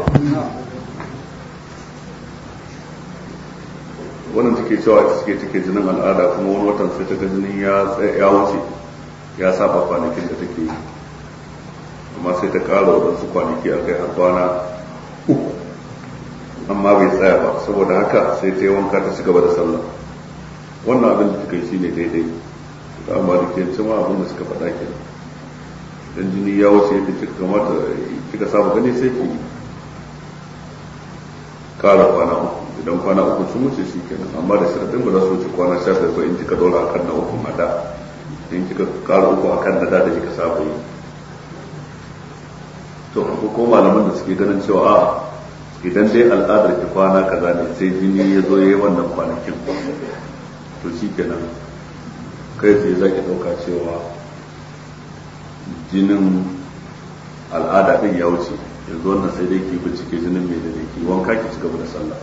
wannan take cewa ita suke take jinin al'ada kuma wani watan sai ta ga jinin ya ya wuce ya saba kwanakin da take yi, amma sai ta ƙara waɗansu kwanaki a kai har kwana uku amma bai tsaya ba, saboda haka sai ta yi wanka ta ci gaba da sallah. wannan abin da kai shine daidai, da amma da ke cewa abin da suka faɗa ke dan jini ya wuce yadda kika kamata kika saba gani sai ki kara kwana uku, idan kwana uku sun wuce shi kenan, amma da sharadin ba za su wuce kwana sha biyar ba in kika dora akan na uku a da, in kika kara uku akan na da da kika saba yi. to ko malaman da suke ganin cewa a idan dai al'adar ki kwana kaza ne sai jini ya zo yayi wannan kwanakin, to shi kenan kai sai za ki ɗauka cewa jinin al'ada ɗin ya wuce, yanzu wannan sai dai ki bincike jinin mai da ki wanka ki ci gaba da sallah.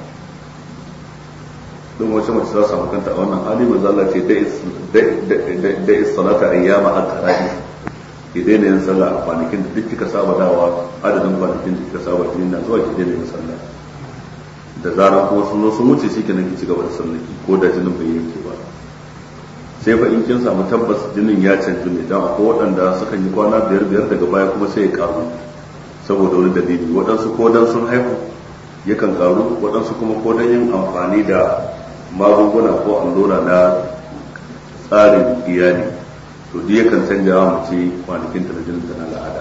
don wace mace za samu kanta a wannan hali manzo Allah ce da is salata ayyama al-qara'i, ki daina yin sallah a kwanakin da duk kika saba dawa, adadin kwanakin da kika saba jinin na zuwa ki daina yin sallah. da zarar kuma sun zo sun wuce shi kenan ki ci gaba da sallaki ko da jinin bai yanke ba. sai fa in kin samu tabbas jinin ya canji ne, dan akwai waɗanda sukan yi kwana biyar biyar daga baya kuma sai ya karu saboda wani dalili, waɗansu ko dan sun haihu yakan karu, waɗansu kuma ko dan yin amfani da magunguna ko allura na tsarin iyali, to duk yakan canja wa mace kwanakin ta da jinin ta na al'ada.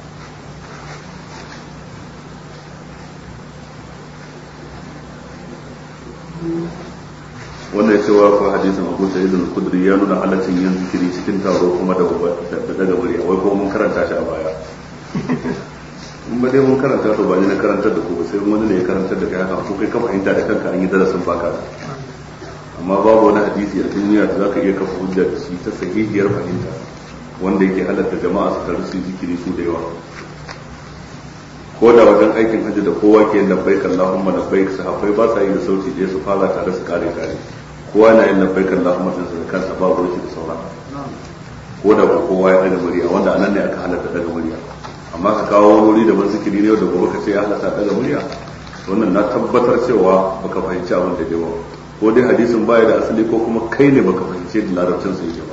wannan cewa ko hadisin Abu Sa'id al-Khudri ya nuna halaccin yin zikiri cikin taro kuma da daga murya, wai ko mun karanta shi a baya. in ba dai mun karanta to ba ni na karantar da ku sai wani ne ya karantar da kai haka ko kai ka fahimta da kanka an yi darasin baka, amma babu wani hadisi a duniya da zaka iya kafa hujja da shi ta sahihiyar fahimta wanda yake halatta jama'a su taru su zikiri su da yawa. ko da wajen aikin hajji da kowa ke yin labbaik Allahumma labbaik, sahabbai ba sa yi da sauti ɗaya su fara tare su kare tare, kowa na yin labbaik Allahumma din sa da kansa ba ruwa da sauran, ko da ba kowa ya daga murya, wanda anan ne aka halatta daga murya. amma ka kawo wuri da ban zikiri ne da gobe ka ce ya halatta daga murya, wannan na tabbatar cewa baka fahimci abin da ke ba, ko dai hadisin baya da asali ko kuma kai ne baka fahimci da larabcin sa yake ba.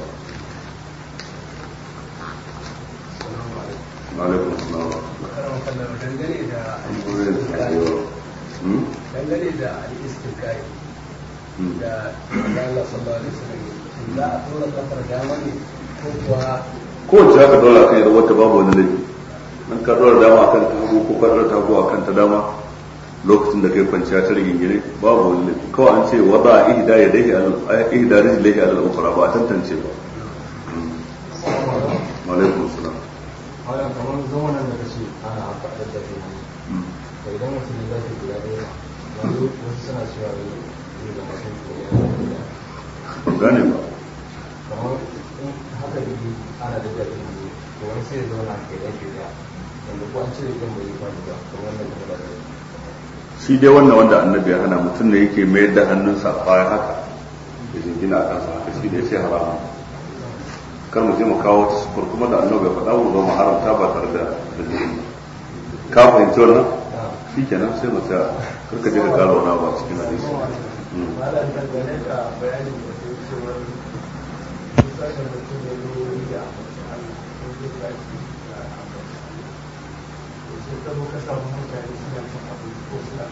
alaikum assalam. dangane da dangane da al-istiqai da Allah sallallahu alaihi wasallam, za a tura kafar dama ne ko kuwa ko ta ka dora kai da wata babu wani laifi, an ka dora dama akan ta hagu ko ka dora ta hagu akan ta dama lokacin da kai kwanciya ta rigingine babu wani laifi, kawai an ce wada ihda yadayhi al ihda rijlihi ala al-ukhra ba tantance ba. alaikum assalam. wannan kamar zamanin da kace ana faɗar da kai to idan mutum ya zai guda ɗaya wasu suna cewa ne da mutum ko ya ban gane ba. kamar haka da ana da da ne to wani sai ya zauna kai da ke da wanda ko an cire kan bai fadi ba kamar wannan da ba. shi dai wannan wanda annabi ya hana mutum ne yake mayar da hannunsa a baya haka da jingina a kansa haka, shi da ya ce haramun. kar mu je mu kawo wata sufur kuma da annabi ya faɗa mu zo mu haramta ba tare da dalili. ka fahimci wannan shi kenan sai mu tsaya, kar ka je ka kara wani ba cikin hadisi. malam dangane da bayanin da ke cewa sashen mutum ya zo wuri da sai ka zo ka samu mutane suna cin abinci ko suna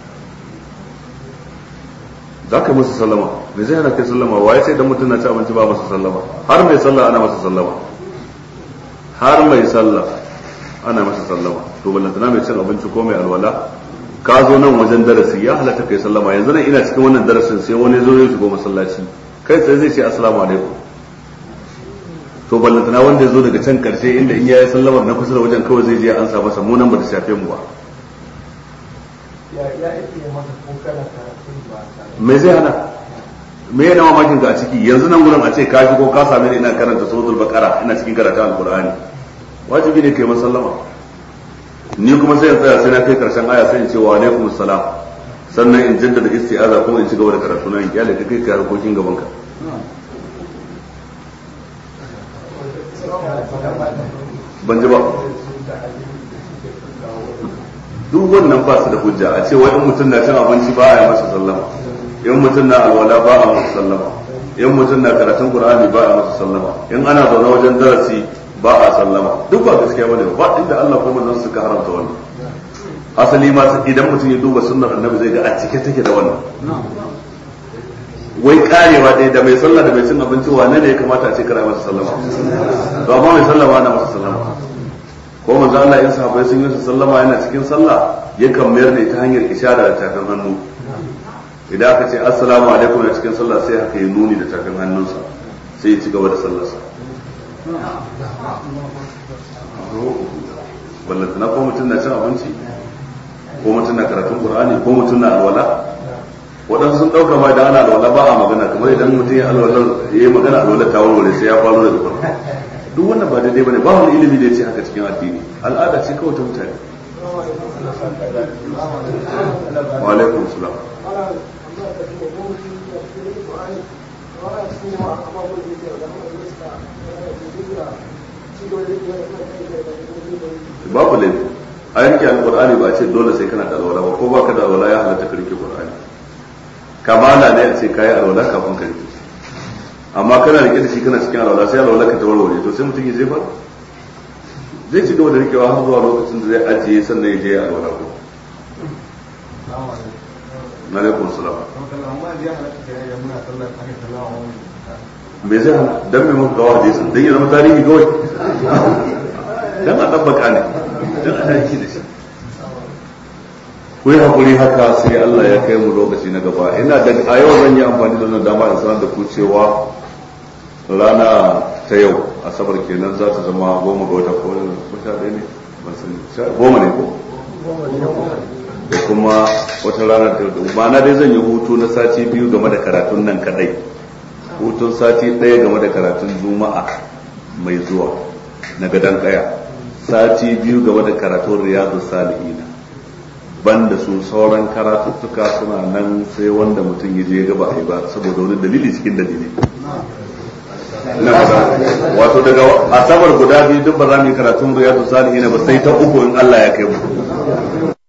za ka yi masa sallama, me zai hana kai sallama? waye sai dan mutum na ci abinci ba masa sallama? har mai sallah ana masa sallama, har mai sallah ana masa sallama, to ballantana mai cin abinci ko mai alwala. ka zo nan wajen darasi ya halatta kai sallama, yanzu nan ina cikin wannan darasin sai wani zo ya shigo masallaci kai sai zai ce assalamu alaikum, to ballantana wanda ya zo daga can karshe inda in yayi sallamar na kusa da wajen kawai zai je an sa masa mu nan ba ta shafe mu ba ya ya ake maka ko kana karatun ba me zai hana me yana mamakin ka a ciki yanzu nan gurin a ce ka shigo ka same ni ina karanta suratul baqara ina cikin karatun alqur'ani wajibi ne kai masallama ni kuma sai in tsaya sai na kai karshen aya sai in ce wa alaikumus salam sannan in jaddada isti'aza kuma in ci gaba da karatu na in kyale ka kai ka harkokin gaban ka ban ji ba duk wannan ba su da hujja a ce wai in mutum na cin abinci ba a yi masa sallama in mutum na alwala ba a masa sallama in mutum na karatun qur'ani ba a masa sallama in ana zaune wajen darasi ba a sallama duk ba gaskiya bane ba inda Allah ko manzon suka haramta wannan asali ma idan mutum ya duba sunnar annabi zai ga a cike take da wannan wai karewa dai da mai sallah da mai cin abinci wane ne ya kamata a ce kara masa sallama to amma mai sallama ana masa sallama ko manzo Allah in sahabbai sun yi sallama yana cikin sallah yakan mayar da ta hanyar ishara da tafin hannu idan aka ce assalamu alaikum a cikin sallah sai haka ya nuni da tafin hannunsa sai ya ci gaba da sallarsa ballantana ko mutum na cin abinci ko mutum na karatun qur'ani ko mutum na alwala waɗansu sun ɗauka ma idan ana alwala ba a magana kamar idan mutum ya alwala ya yi magana alwala ta warware sai ya faro daga farko duk wannan ba daidai bane ba wani ilimi da ya ce haka cikin addini al'ada ce kawai ta mutane wa alaikum salam babu laifi a yanke alqur'ani ba a ce dole sai kana da alwala ba ko baka da alwala ya halatta ka rike qur'ani kamala ne a ce kayi alwala kafin ka rike amma kana rike da shi kana cikin alwala sai alwala ka tawarware to sai mutum ya jefa zai ci gaba da rikewa har zuwa lokacin da zai ajiye sannan ya je ya alwala ko na alaikum salam me zai hana dan me muka kawo hadisin dan ya zama tarihi kawai dan a tabbaka ne dan a tarihi da shi ku yi hakuri haka sai Allah ya kai mu lokaci na gaba ina da a yau zan yi amfani da wannan dama in sanar da ku cewa rana ta yau asabar kenan za ta zama goma ga wata ko sha ɗaya ne ban sani goma ne ko da kuma wata rana ta yau ma'ana dai zan yi hutu na sati biyu game da karatun nan kadai hutun sati ɗaya game da karatun juma'a mai zuwa na gadon kaya sati biyu game da karatun riyadu salihina banda su sauran karatuttuka suna nan sai wanda mutum ya je gaba ai ba saboda wani dalili cikin dalili wato daga asabar guda biyu duk ba za mu yi karatun riyadu salihina ba sai ta uku in Allah ya kai mu